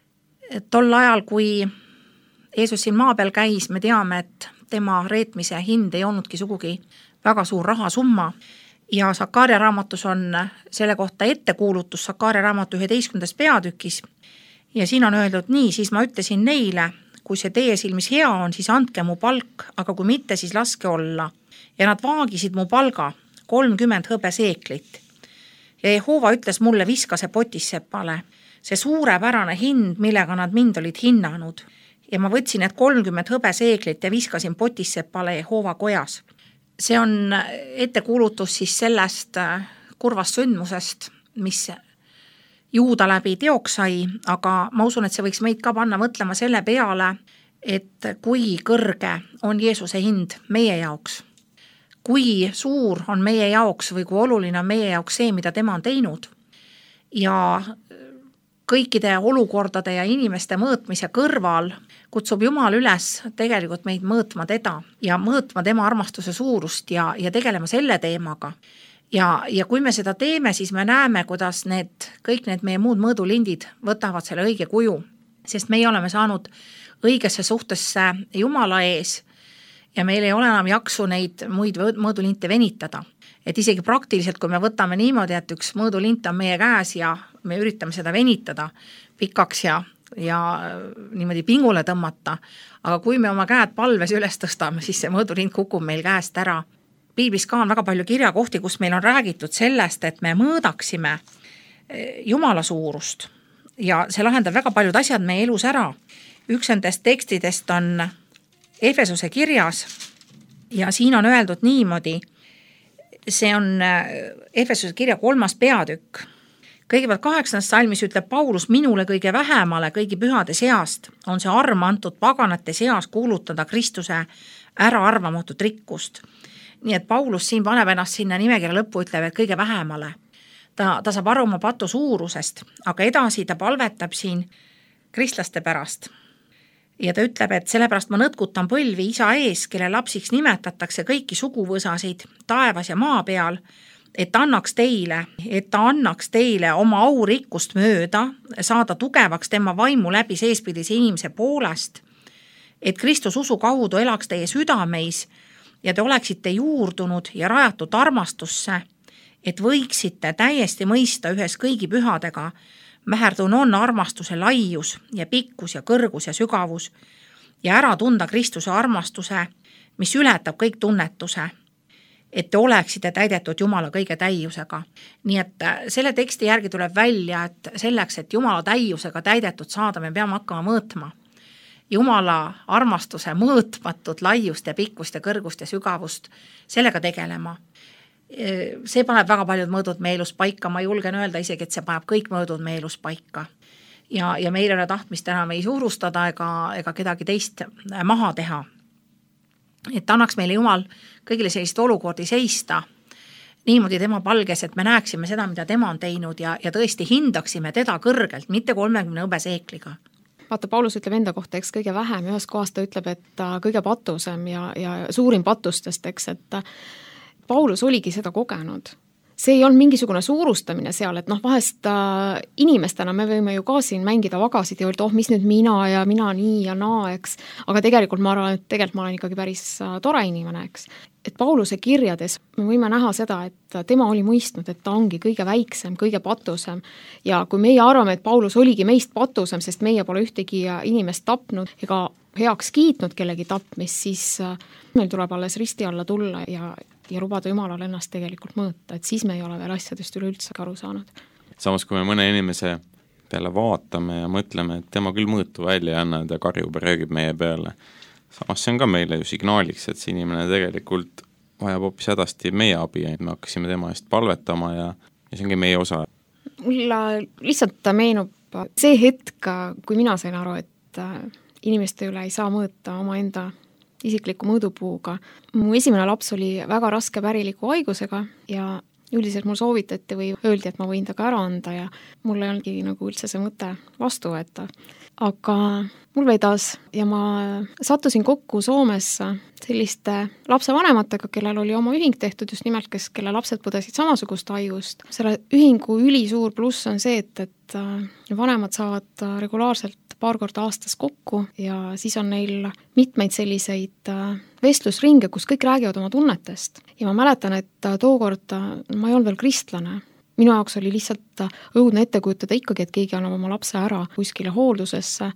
Tol ajal, kui Jeesus siin maa peal käis, me teame, et tema reetmise hind ei olnudki sugugi väga suur rahasumma ja Sakaaria raamatus on selle kohta ettekuulutus Sakaaria raamatu 11. peatükis ja siin on öeldud nii, siis ma ütlesin neile, kui see teie silmis hea on, siis andke mu palk, aga kui mitte, siis laske olla. Ja nad vaagisid mu palga 30 hõbeseeklit. Ja Jehova ütles mulle, viska see potissepale, see suurepärane hind, millega nad mind olid hinnanud. Ja ma võtsin need 30 hõbeseeklit ja viskasin potissepale Jehova kojas. See on ettekuulutus siis sellest kurvast sündmusest, mis Juuda läbi teoks sai, aga ma usun, et see võiks meid ka panna mõtlema selle peale, et kui kõrge on Jeesuse hind meie jaoks. Kui suur on meie jaoks või kui oluline on meie jaoks see, mida tema on teinud. Ja kõikide olukordade ja inimeste mõõtmise kõrval kutsub Jumal üles tegelikult meid mõõtma teda ja mõõtma tema armastuse suurust ja tegelema selle teemaga. Ja kui me seda teeme, siis me näeme, kuidas kõik need meie muud mõõdulindid võtavad selle õige kuju, sest meie oleme saanud õigesse suhtesse Jumala ees ja meil ei ole enam jaksu neid muid mõõdulinte venitada. Et isegi praktiliselt, kui me võtame niimoodi, et üks mõõdulint on meie käes ja me üritame seda venitada pikaks ja niimoodi pingule tõmmata, aga kui me oma käed palves üles tõstame, siis see mõõdulint kukub meil käest ära. Piiblis ka on väga palju kirjakohti, kus meil on räägitud sellest, et me mõõdaksime Jumala suurust ja see lahendab väga paljud asjad meie elus ära. Üks nendest tekstidest on Efesuse kirjas ja siin on öeldud niimoodi, see on Efesuse kirja 3. peatükk. Kõigepealt 8. salmis ütleb Paulus, minule kõige vähemale kõigi pühade seast on see arm antud paganate seas kuulutada Kristuse äraarvamatut rikkust. Nii et Paulus siin paneb ennast sinna nimekirja lõppu, ütleb, et kõige vähemale. Ta saab aru oma patu suurusest, aga edasi ta palvetab siin kristlaste pärast. Ja ta ütleb, et sellepärast ma nõtkutan põlvi isa ees, kelle lapsiks nimetatakse kõiki suguvõsasid taevas ja maa peal, et ta annaks teile oma aurikkust mööda, saada tugevaks tema vaimu läbi seespidise inimese poolest, et Kristus usu kaudu elaks teie südameis ja te oleksite juurdunud ja rajatud armastusse, et võiksite täiesti mõista ühes kõigi pühadega, mäherdune on armastuse laius ja pikkus ja kõrgus ja sügavus ja ära tunda Kristuse armastuse, mis ületab kõik tunnetuse, et te oleksite täidetud Jumala kõige täiusega. Nii et selle teksti järgi tuleb välja, et selleks, et Jumala täiusega täidetud saada, me peame hakkama mõõtma Jumala armastuse mõõtmatud laiust ja pikkust ja kõrgust ja sügavust, sellega tegelema. See paneb väga paljud mõõdud meie elus paika, ma julgen öelda isegi, et see paneb kõik mõõdud meie elus paika. Ja meil ei ole tahtmist enam ei suurustada ega kedagi teist maha teha. Et annaks meile Jumal kõigile sellist olukordi seista niimoodi tema palges, et me näeksime seda, mida tema on teinud ja tõesti hindaksime teda kõrgelt, mitte 30 hõbeseekliga. Vaata, Paulus ütleb enda kohta, eks kõige vähem, ühes kohas ta ütleb, et kõige patusem ja suurim patustest, eks, et Paulus oligi seda kogenud. See ei olnud mingisugune suurustamine seal, et vahest inimestena me võime ju ka siin mängida vagasid ja öelda, mis nüüd mina ja mina nii ja naa, eks. Aga tegelikult ma arvan, et ma olen ikkagi päris tore inimene, eks. Et Pauluse kirjades me võime näha seda, et tema oli mõistnud, et ta ongi kõige väiksem, kõige patusem. Ja kui meie arvame, et Paulus oligi meist patusem, sest meie pole ühtegi inimest tapnud ega heaks kiitnud kellegi tapmist, siis meil tuleb alles risti alla tulla ja lubada Jumalal ennast tegelikult mõõta, et siis me ei ole veel asjadest üleüldse aru saanud. Samas, kui me mõne inimese peale vaatame ja mõtleme, et tema küll mõõtu välja ei anna, ta karjub ja röögib meie peale. Samas see on ka meile ju signaaliks, et see inimene tegelikult vajab hoopis hädasti meie abi, et me hakkasime tema eest palvetama ja see ongi meie osa. Mulle lihtsalt meenub see hetk, kui mina sain aru, et inimeste üle ei saa mõõta oma enda isikliku mõõdupuuga. Mu esimene laps oli väga raske päriliku haigusega ja üldiselt mul soovitati või öeldi, et ma võin ta ka ära anda ja mul ei olnudki nagu üldse see mõte vastu võtta. Aga mul vedas ja ma sattusin kokku Soomes selliste lapsevanematega, kellel oli oma ühing tehtud just nimelt, kelle lapsed põdesid samasugust haigust. Selle ühingu ülisuur pluss on see, et vanemad saavad regulaarselt paar korda aastas kokku ja siis on neil mitmeid selliseid vestlusringe, kus kõik räägivad oma tunnetest. Ja ma mäletan, et tookord ma ei olnud veel kristlane. Minu jaoks oli lihtsalt õudne ette kujutada ikkagi, et keegi annab oma lapse ära kuskile hooldusesse.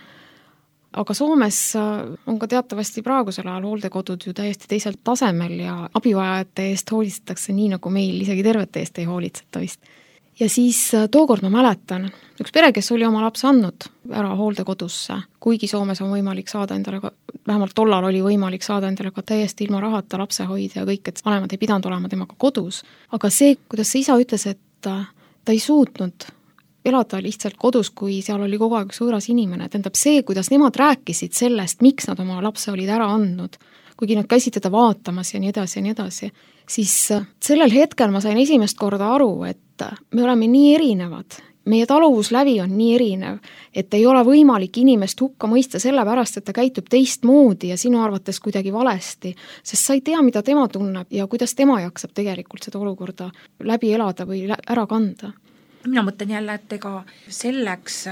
Aga Soomes on ka teatavasti praegusel ajal hooldekodud ju täiesti teisel tasemel ja abivajajate eest hoolitsetakse nii, nagu meil isegi tervete eest ei hoolitseta vist. Ja siis tookord ma mäletan, üks pere, kes oli oma lapse andnud ära hooldekodusse, kuigi Soomes on võimalik saada endale, vähemalt tollal oli võimalik saada endale ka täiesti ilma rahata lapsehoidja ja kõik, et vanemad ei pidanud olema temaga kodus. Aga see, kuidas see isa ütles, et ta ei suutnud elada lihtsalt kodus, kui seal oli kogu aeg üks võõras inimene. Tähendab see, kuidas nemad rääkisid sellest, miks nad oma lapse olid ära andnud, kuigi nad käisid teda vaatamas ja nii edasi, siis sellel hetkel ma sain esimest korda aru, et me oleme nii erinevad, meie taluvuslävi on nii erinev, et ei ole võimalik inimest hukka mõista sellepärast, et ta käitub teistmoodi ja sinu arvates kuidagi valesti, sest sa ei tea, mida tema tunneb ja kuidas tema jaksab tegelikult seda olukorda läbi elada või ära kanda. Mina mõtlen jälle, et ega selleks,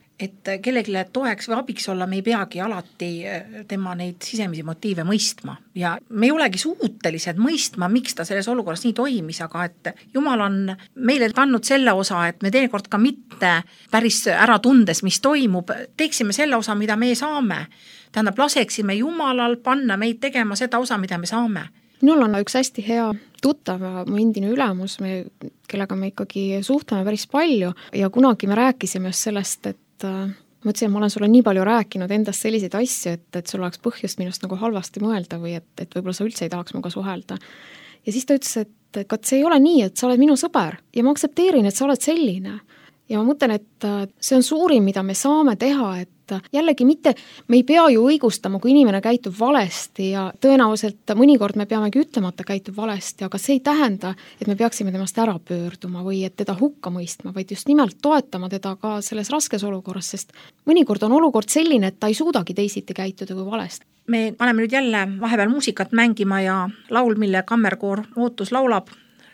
et kellelegi toeks või abiks olla, me ei peagi alati tema neid sisemisi motiive mõistma. Ja me ei olegi suutelised mõistma, miks ta selles olukorras nii toimis, aga et Jumal on meile andnud selle osa, et me teinekord ka mitte päris ära tundes, mis toimub, teeksime selle osa, mida me saame. Tähendab, laseksime Jumalal panna meid tegema seda osa, mida me saame. Minul on üks hästi hea tuttav, mu endine ülemus, kellega me ikkagi suhtleme päris palju ja kunagi me rääkisime sellest, et ma ütlesin, et ma olen sulle nii palju rääkinud endast selliseid asju, et sul oleks põhjust minust nagu halvasti mõelda või et võib-olla sa üldse ei tahaks minuga suhelda. Ja siis ta ütles, et see ei ole nii, et sa oled minu sõber ja ma aktsepteerin, et sa oled selline. Ja ma mõtlen, et see on suurim, mida me saame teha, et jällegi mitte, me ei pea ju õigustama, kui inimene käitub valesti ja tõenäoliselt mõnikord me peamegi ütlema, et ta käitub valesti, aga see ei tähenda, et me peaksime temast ära pöörduma või et teda hukka mõistma, vaid just nimelt toetama teda ka selles raskes olukorras, sest mõnikord on olukord selline, et ta ei suudagi teisiti käituda kui valesti. Me paneme nüüd jälle vahepeal muusikat mängima ja laul, mille kammerkoor Ootus laulab,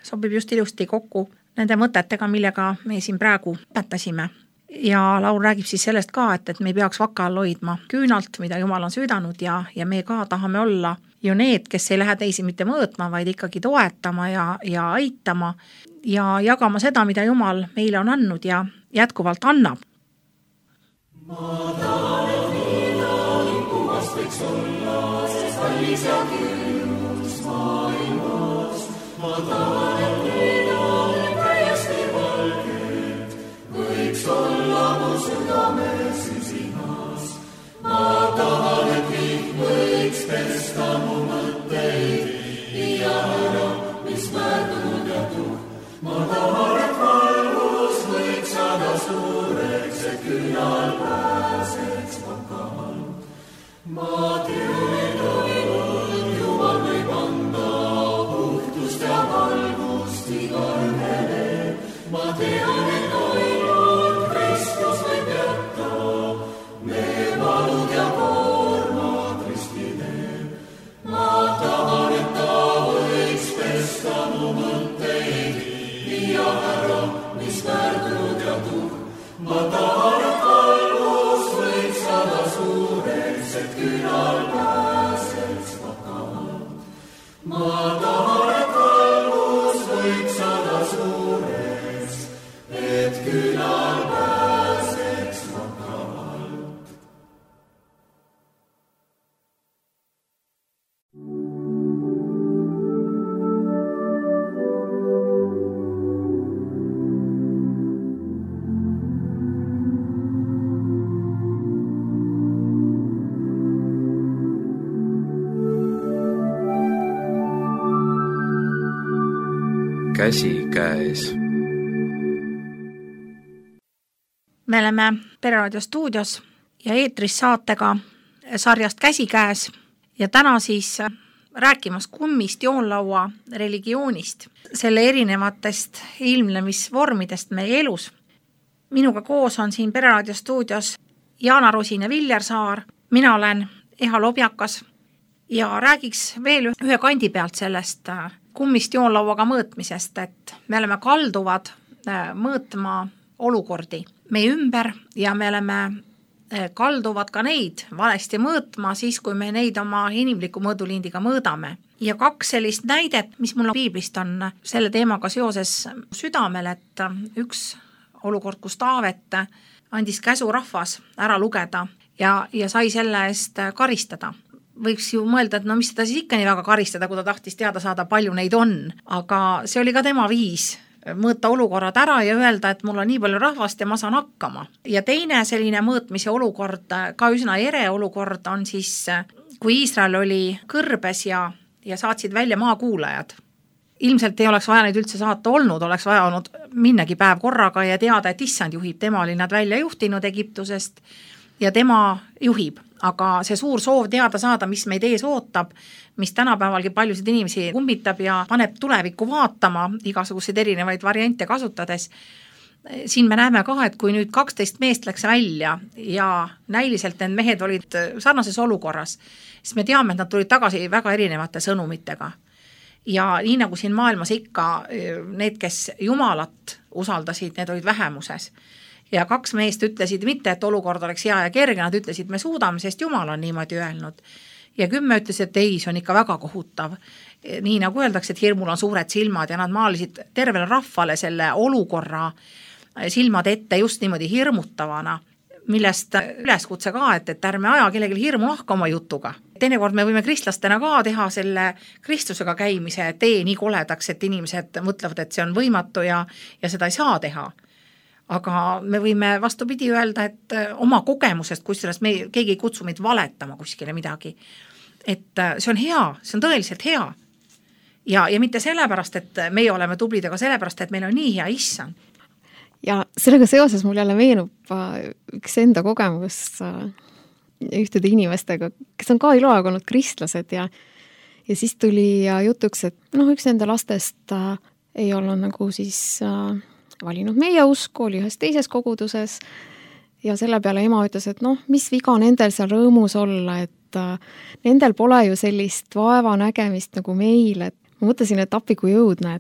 sobib just ilusti kokku nende mõtetega, millega me siin praegu õpetasime. Ja Laur räägib siis sellest ka, et me ei peaks vaka all hoidma küünalt, mida Jumal on süüdanud ja me ka tahame olla ju need, kes ei lähe teisi mitte mõõtma, vaid ikkagi toetama ja aitama ja jagama seda, mida Jumal meile on andnud ja jätkuvalt annab. Ma tahan, et midagi puhast võiks olla, sest kallis ja külmus maailmas. Ma tahan, et midagi täiesti valget võiks olla mu südames süsinas. Ma tahan, et vihm võiks pesta mu mõtteid, viia ära, mis märdunud ja tuhk. Ma tahan, et valgus võiks saada suureks, et küünal pääseks vakalt. Ma tean, et Jumal võib anda puhtust ja valgust igaühele. Ma tean, et ainult Kristus võib jätta me valud ja koormad ristile. Ma tahan, et ta võiks pesta mu mõtteid, viia ära, mis märdunud ja tuhk. Ma tahan, et valgus võiks saada suureks, et küünal pääseks vakalt. Ma tahan, et valgus võiks saada suureks, et küünal pääseks vakalt. Käsi käes. Me oleme Pereraadio stuudios ja eetris saatega sarjast Käsi käes ja täna siis rääkimas kummist joonlaua religioonist, selle erinevatest ilmnemisvormidest meie elus. Minuga koos on siin Pereraadio stuudios Jaana Rosin ja Viljar Saar, mina olen Eha Lobjakas ja räägiks veel ühe kandi pealt sellest kummist joonlauaga mõõtmisest, et me oleme kalduvad mõõtma olukordi meie ümber ja me oleme kalduvad ka neid valesti mõõtma siis, kui me neid oma inimliku mõõdulindiga mõõdame. Ja 2 sellist näidet, mis mul piiblist on selle teemaga seoses südamel, et üks olukord, kus Taavet andis käsu rahvas ära lugeda ja sai selle eest karistada. Võiks ju mõelda, et no mis seda siis ikka nii väga karistada, kui ta tahtis teada saada, palju neid on. Aga see oli ka tema viis mõõta olukorrad ära ja öelda, et mul on nii palju rahvast ja ma saan hakkama. Ja teine selline mõõtmise olukord, ka üsna ere olukord on siis, kui Iisrael oli kõrbes ja saatsid välja maakuulajad. Ilmselt ei oleks vaja neid üldse saata olnud, oleks vaja olnud minnagi päev korraga ja teada, et issand juhib, tema oli nad välja juhtinud Egiptusest ja tema juhib. Aga see suur soov teada saada, mis meid ees ootab, mis tänapäevalgi paljusid inimesi kummitab ja paneb tulevikku vaatama igasuguseid erinevaid variante kasutades. Siin me näeme ka, et kui nüüd 12 meest läks välja ja näiliselt need mehed olid sarnases olukorras, siis me teame, et nad tulid tagasi väga erinevate sõnumitega. Ja nii nagu siin maailmas ikka need, kes Jumalat usaldasid, need olid vähemuses. Ja 2 meest ütlesid mitte, et olukord oleks hea ja kerge, nad ütlesid, me suudame, sest Jumal on niimoodi öelnud. Ja 10 ütlesid, et ei, see on ikka väga kohutav. Nii nagu öeldakse, et hirmul on suured silmad ja nad maalisid tervele rahvale selle olukorra silmad ette just niimoodi hirmutavana, millest üleskutse ka, et ärme aja kellelgi hirmu nahka oma jutuga. Teinekord me võime kristlastena ka teha selle Kristusega käimise tee nii koledaks, et inimesed mõtlevad, et see on võimatu ja seda ei saa teha. Aga me võime vastupidi öelda, et oma kogemusest, kusjuures keegi ei kutsu meid valetama kuskile midagi. Et see on hea, see on tõeliselt hea. Ja mitte sellepärast, et meie oleme tublid, aga sellepärast, et meil on nii hea issand. Ja sellega seoses mul jälle meenub üks enda kogemus ühtede inimestega, kes on ka eluaeg olnud kristlased ja siis tuli jutuks, et üks enda lastest ei olnud nagu siis valinud meie usku, oli ühes teises koguduses ja selle peale ema ütles, et mis viga nendel seal rõõmus olla, et nendel pole ju sellist vaeva nägemist nagu meil, et ma mõtlesin, et appi kui jõudne,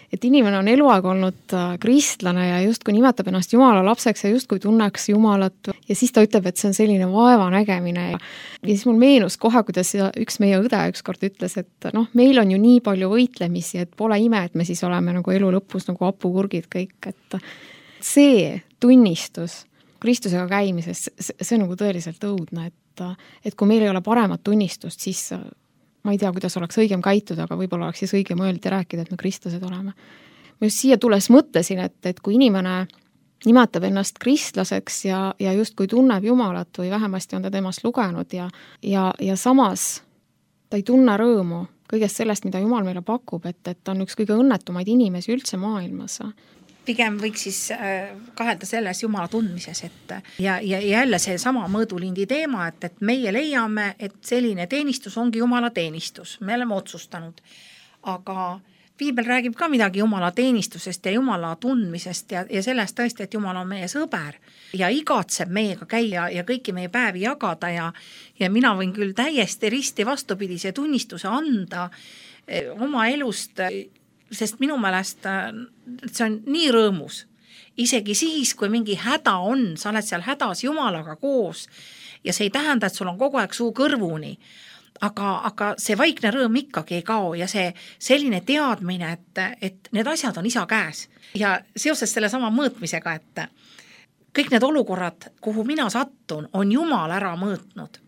et inimene on eluaeg olnud kristlane ja justkui nimetab ennast Jumala lapseks ja justkui tunneks Jumalat ja siis ta ütleb, et see on selline vaeva nägemine ja siis mul meenus kohe, kuidas üks meie õde ükskord ütles, et noh, meil on ju nii palju võitlemisi, et pole ime, et me siis oleme nagu elu lõpus nagu hapukurgid kõik, et see tunnistus Kristusega käimises, see on nagu tõeliselt õudne, et kui meil ei ole paremat tunnistust, siis ma ei tea, kuidas oleks õigem käituda, aga võib-olla oleks siis õigem öelda ja rääkida, et me kristlased oleme. Ma just siia tules mõtlesin, et kui inimene nimetab ennast kristlaseks ja justkui tunneb Jumalat või vähemasti on ta temast lugenud ja samas ta ei tunne rõõmu kõigest sellest, mida Jumal meile pakub, et ta on üks kõige õnnetumaid inimesi üldse maailmas. Pigem võiks siis kahelda selles Jumala tundmises, ja jälle see sama mõõdulindi teema, et meie leiame, et selline teenistus ongi Jumala teenistus. Me oleme otsustanud. Aga Piibel räägib ka midagi Jumala teenistusest ja Jumala tundmisest ja sellest tõesti, et Jumal on meie sõber ja igatseb meiega käia ja kõiki meie päevi jagada ja mina võin küll täiesti risti vastupidise tunnistuse anda oma elust, sest minu meelest see on nii rõõmus. Isegi siis, kui mingi häda on, sa oled seal hädas Jumalaga koos ja see ei tähenda, et sul on kogu aeg suu kõrvuni. Aga see vaikne rõõm ikkagi ei kao ja see selline teadmine, et need asjad on isa käes. Ja seoses selle sama mõõtmisega, et kõik need olukorrad, kuhu mina sattun, on Jumal ära mõõtnud.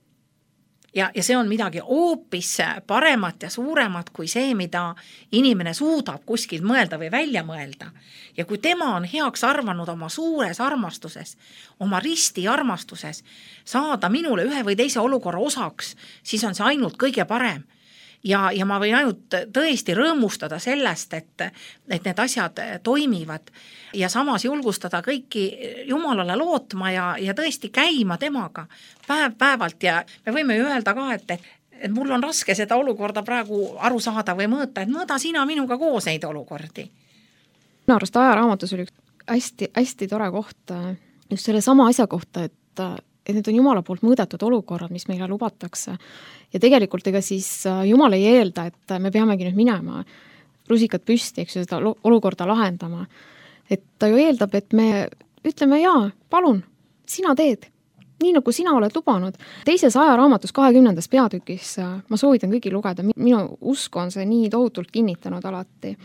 Ja see on midagi hoopis paremat ja suuremat kui see, mida inimene suudab kuskil mõelda või välja mõelda. Ja kui tema on heaks arvanud oma suures armastuses, oma risti armastuses, saada minule ühe või teise olukorra osaks, siis on see ainult kõige parem. Ja ma võin ainult tõesti rõõmustada sellest, et need asjad toimivad ja samas julgustada kõiki Jumalale lootma ja tõesti käima temaga päev-päevalt ja me võime ju öelda ka, et mul on raske seda olukorda praegu aru saada või mõõta, et mõõda sina minuga koos neid olukordi. Minu arust Ajaraamatus oli hästi tore koht just selle sama asja kohta, et need on Jumala poolt mõõdetud olukorrad, mis meile lubatakse. Ja tegelikult ega siis Jumal ei eelda, et me peamegi nüüd minema rusikad püsti, eks ju, seda olukorda lahendama. Et ta ju eeldab, et me ütleme, jaa, palun, sina teed, nii nagu sina oled lubanud. Teises Ajaraamatus 20. peatükis ma soovitan kõigi lugeda, minu usk on see nii tohutult kinnitanud alati.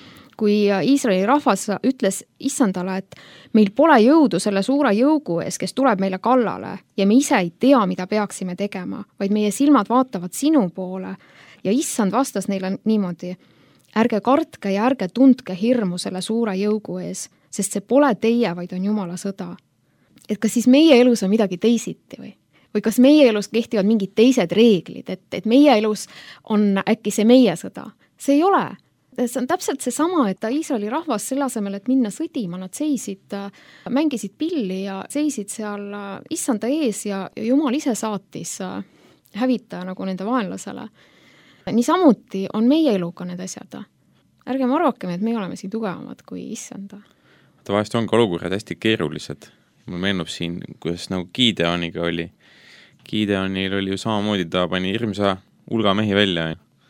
Kui Iisraeli rahvas ütles issandale, et meil pole jõudu selle suure jõugu ees, kes tuleb meile kallale ja me ise ei tea, mida peaksime tegema, vaid meie silmad vaatavad sinu poole ja issand vastas neile niimoodi, ärge kartke ja ärge tundke hirmu selle suure jõugu ees, sest see pole teie, vaid on Jumala sõda. Et kas siis meie elus on midagi teisiti või kas meie elus kehtivad mingid teised reeglid, et meie elus on äkki see meie sõda? See ei ole. See on täpselt see sama, et Iisraeli rahvas selle asemel, et minna sõdima, nad mängisid pilli ja seisid seal issanda ees ja Jumal ise saatis hävitaja nagu nende vaenlasele. Niisamuti on meie eluga need asjad. Ärgem arvakem, et me oleme siin tugevamad kui issanda. Ta vahest on ka olukorrad hästi keerulised. Mul meenub siin, kuidas nagu Gideoniga oli. Gideonil oli ju samamoodi, ta pani hirmsa hulga mehi välja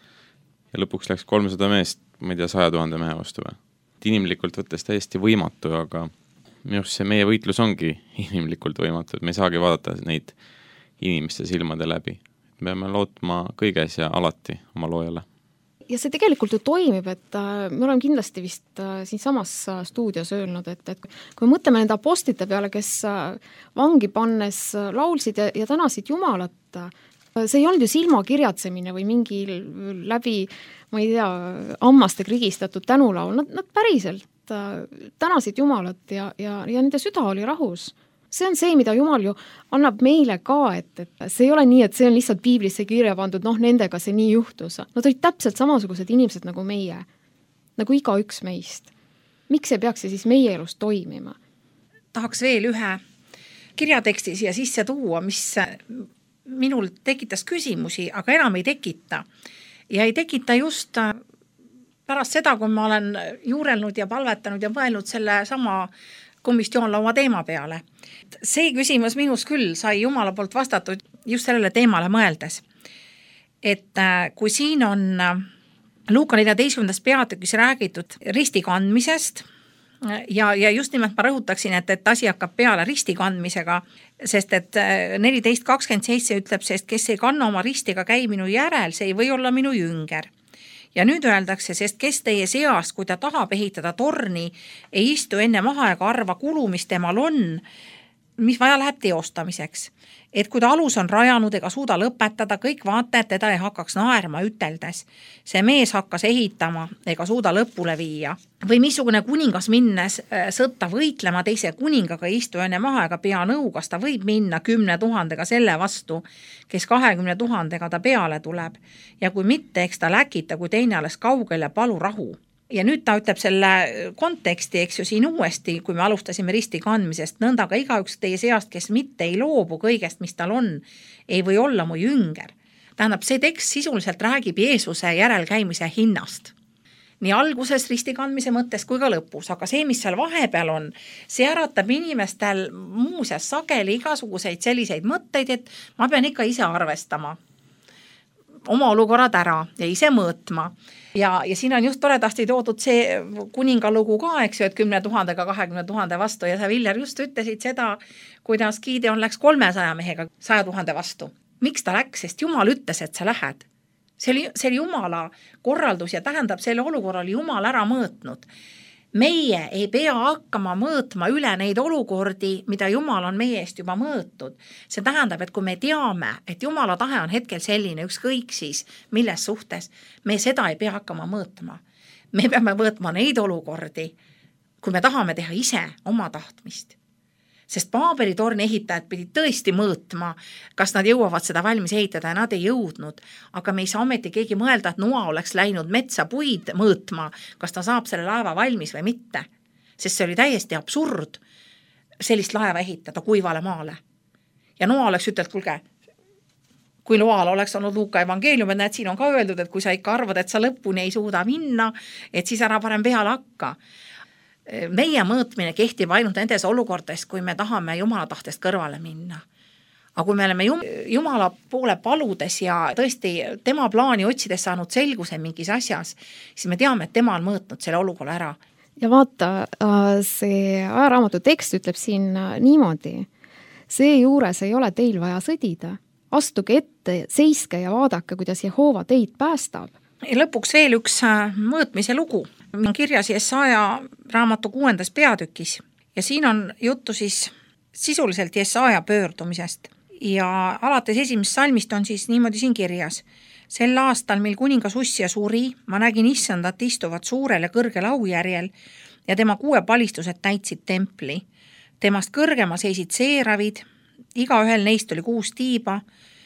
ja lõpuks läks 300 meest, ma ei tea, 100 000 mehe vastu või. Inimlikult võttes täiesti võimatu, aga minu arust see meie võitlus ongi inimlikult võimatu, et me ei saagi vaadata neid inimeste silmade läbi. Me peame lootma kõiges ja alati oma loojale. Ja see tegelikult ju toimib, et me oleme kindlasti vist siin samas stuudios öelnud, et kui me mõtleme nende apostlite peale, kes vangi pannes laulsid ja tänasid Jumalat, see ei olnud ju silmakirjatsemine või mingi läbi, ma ei tea, ammaste krigistatud tänulaul. Nad päriselt tänasid Jumalat ja nende süda oli rahus. See on see, mida Jumal ju annab meile ka, et see ei ole nii, et see on lihtsalt piiblisse kirja pandud, nendega see nii juhtus. Nad olid täpselt samasugused inimesed nagu meie, nagu igaüks meist. Miks see peaks siis meie elus toimima? Tahaks veel ühe kirjateksti siia sisse tuua, mis minul tekitas küsimusi, aga enam ei tekita. Ja ei tekita just pärast seda, kui ma olen juurelnud ja palvetanud ja mõelnud selle sama komisjoonlaua teema peale. See küsimus minus küll sai Jumala poolt vastatud just sellele teemale mõeldes. Et kui siin on Luuka 14. peatükis räägitud risti kandmisest ja just nimelt ma rõhutaksin, et asi hakkab peale risti kandmisega, sest et 14.27 ütleb, sest kes ei kanna oma ristiga käi minu järel, see ei või olla minu jünger. Ja nüüd öeldakse, sest kes teie seast, kui ta tahab ehitada torni, ei istu enne maha ega arva kulu, mis temal on, mis vaja läheb teostamiseks. Et kui ta alus on rajanud ega suuda lõpetada, kõik vaatajad teda ei hakkaks naerma üteldes. See mees hakkas ehitama ega suuda lõpule viia. Või missugune kuningas minnes sõtta võitlema teise kuningaga istu enne maha ega pea nõu, kas ta võib minna 10 000 selle vastu, kes 20 000 ta peale tuleb. Ja kui mitte, eks ta läkita, kui teine alles kaugel ja palu rahu. Ja nüüd ta ütleb selle konteksti, eks ju siin uuesti, kui me alustasime risti kandmisest, nõnda ka igaüks teie seast, kes mitte ei loobu kõigest, mis tal on, ei või olla mu jünger. Tähendab, see tekst sisuliselt räägib Jeesuse järelkäimise hinnast. Nii alguses risti kandmise mõttes kui ka lõpus, aga see, mis seal vahepeal on, see äratab inimestel muuseas sageli igasuguseid selliseid mõtteid, et ma pean ikka ise arvestama oma olukorrad ära ja ise mõõtma. Ja siin on just toredasti toodud see kuningalugu ka, eks ju, et 10 000 20 000 vastu ja sa, Viljar, just ütlesid seda, kuidas Gideon läks 300 mehega 100 000 vastu. Miks ta läks? Sest Jumal ütles, et sa lähed. See oli Jumala korraldus ja tähendab, selle olukorra oli Jumal ära mõõtnud. Meie ei pea hakkama mõõtma üle neid olukordi, mida Jumal on meie eest juba mõõtud. See tähendab, et kui me teame, et Jumala tahe on hetkel selline, ükskõik siis, milles suhtes, me seda ei pea hakkama mõõtma. Me peame mõõtma neid olukordi, kui me tahame teha ise oma tahtmist. Sest Paabeli torni ehitajad pidid tõesti mõõtma, kas nad jõuavad seda valmis ehitada ja nad ei jõudnud. Aga me ei saa ometi keegi mõelda, et Noa oleks läinud metsa puid mõõtma, kas ta saab selle laeva valmis või mitte. Sest see oli täiesti absurd sellist laeva ehitada kuivale maale. Ja Noa oleks ütelnud, kuulge, kui Noal oleks olnud Luuka evangeelium, et näed, siin on ka öeldud, et kui sa ikka arvad, et sa lõpuni ei suuda minna, et siis ära parem peale hakka. Meie mõõtmine kehtib ainult nendes olukordades, kui me tahame Jumala tahtest kõrvale minna. Aga kui me oleme Jumala poole paludes ja tõesti tema plaani otsides saanud selguse mingis asjas, siis me teame, et tema on mõõtnud selle olukorra ära. Ja vaata, see ajaraamatu tekst ütleb siin niimoodi. See juures ei ole teil vaja sõdida. Astuge ette, seiske ja vaadake, kuidas Jehova teid päästab. Ja lõpuks veel üks mõõtmise lugu. On kirjas Jesaja raamatu 6. peatükis ja siin on juttu siis sisuliselt Jesaja pöördumisest ja alates 1. salmist on siis niimoodi siin kirjas. Sel aastal, mil kuningas Ussia suri, ma nägin issandat istuvat suurel ja kõrgel aujärjel ja tema 6 palistused täitsid templi. Temast kõrgema seisid seeravid, igaühel neist oli 6 tiiba,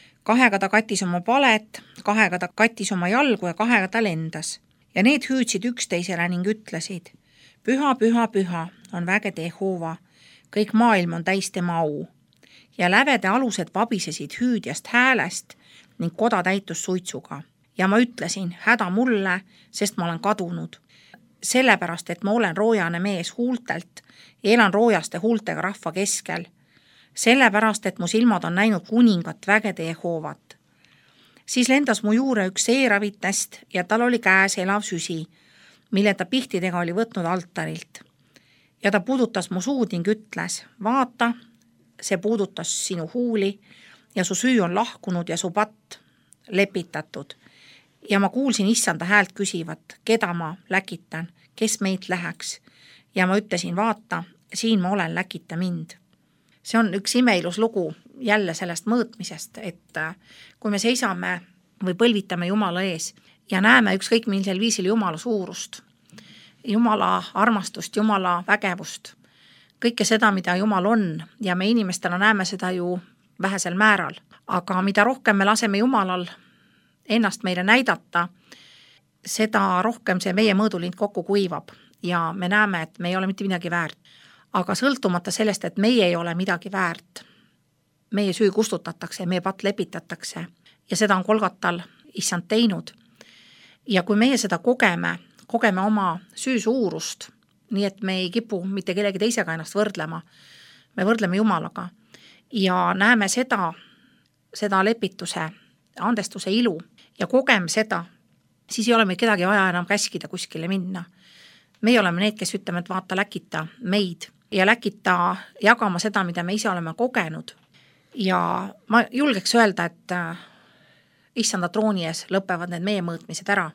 2 ta kattis oma palet, 2 ta kattis oma jalgu ja 2 ta lendas. Ja need hüüdsid üksteisele ning ütlesid, püha, püha, püha on vägede Jehova, kõik maailm on täis tema au. Ja lävede alused vabisesid hüüdjast häälest ning koda täitus suitsuga. Ja ma ütlesin, häda mulle, sest ma olen kadunud. Sellepärast, et ma olen roojane mees huultelt ja elan roojaste huultega rahva keskel. Sellepärast, et mu silmad on näinud kuningat vägede Jehovat. Siis lendas mu juure üks seeravitest ja tal oli käes elav süsi, mille ta pihtidega oli võtnud altarilt. Ja ta puudutas mu suud ning ütles, vaata, see puudutas sinu huuli ja su süü on lahkunud ja su patt lepitatud. Ja ma kuulsin issanda häält küsivat, keda ma läkitan, kes meid läheks. Ja ma ütlesin, vaata, siin ma olen, läkita mind. See on üks imeilus lugu jälle sellest mõõtmisest, et kui me seisame või põlvitame Jumala ees ja näeme ükskõik millisel viisil Jumala suurust, Jumala armastust, Jumala vägevust, kõike seda, mida Jumal on ja me inimestena näeme seda ju vähesel määral. Aga mida rohkem me laseme Jumalal ennast meile näidata, seda rohkem see meie mõõdulind kokku kuivab ja me näeme, et me ei ole mitte midagi väärt. Aga sõltumata sellest, et meie ei ole midagi väärt, meie süü kustutatakse, meie patt lepitatakse ja seda on Golgatal issand teinud. Ja kui meie seda kogeme oma süü suurust, nii et me ei kipu mitte kellegi teisega ennast võrdlema, me võrdleme Jumalaga ja näeme seda lepituse, andestuse ilu ja kogeme seda, siis ei ole meil kedagi vaja enam käskida kuskile minna. Meie oleme need, kes ütleme, et vaata, läkita meid ja läkita jagama seda, mida me ise oleme kogenud. Ja ma julgeks öelda, et issanda trooni ees lõpevad need meie mõõtmised ära.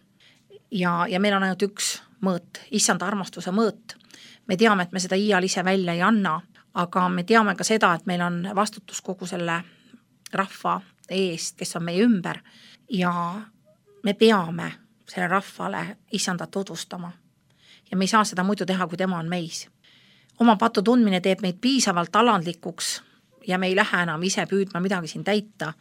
Ja meil on ainult üks mõõt, issanda armastuse mõõt. Me teame, et me seda iial ise välja ei anna, aga me teame ka seda, et meil on vastutus kogu selle rahva eest, kes on meie ümber ja me peame selle rahvale issandat tutvustama. Ja me ei saa seda muidu teha, kui tema on meis. Oma patu tundmine teeb meid piisavalt alandlikuks ja me ei lähe enam ise püüdma midagi siin täita,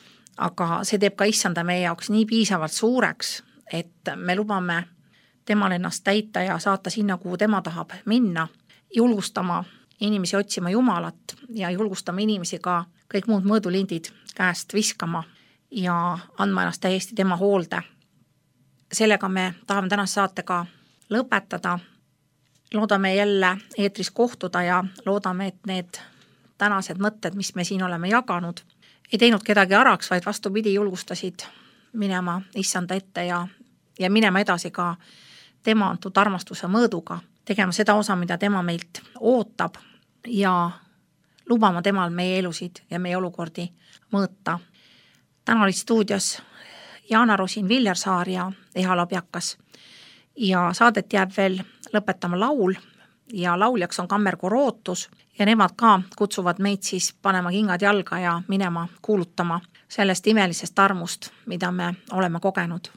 aga see teeb ka issanda meie jaoks nii piisavalt suureks, et me lubame temal ennast täita ja saata sinna, kuhu tema tahab minna, julgustama inimesi otsima Jumalat ja julgustama inimesi ka kõik muud mõõdulindid käest viskama ja andma ennast täiesti tema hoolde. Sellega me tahame tänase saatega lõpetada. Loodame jälle eetris kohtuda ja loodame, et need tänased mõtted, mis me siin oleme jaganud, ei teinud kedagi araks, vaid vastupidi julgustasid minema issanda ette ja minema edasi ka tema antud armastuse mõõduga, tegema seda osa, mida tema meilt ootab ja lubama temal meie elusid ja meie olukordi mõõta. Täna oli stuudios Jaana Rosin Villersaar ja Eha Labjakas ja saadet jääb veel lõpetama laul ja lauljaks on Kammerkoor Ootus ja nemad ka kutsuvad meid siis panema kingad jalga ja minema kuulutama sellest imelisest armust, mida me oleme kogenud.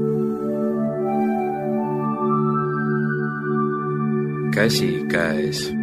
Käsi käes.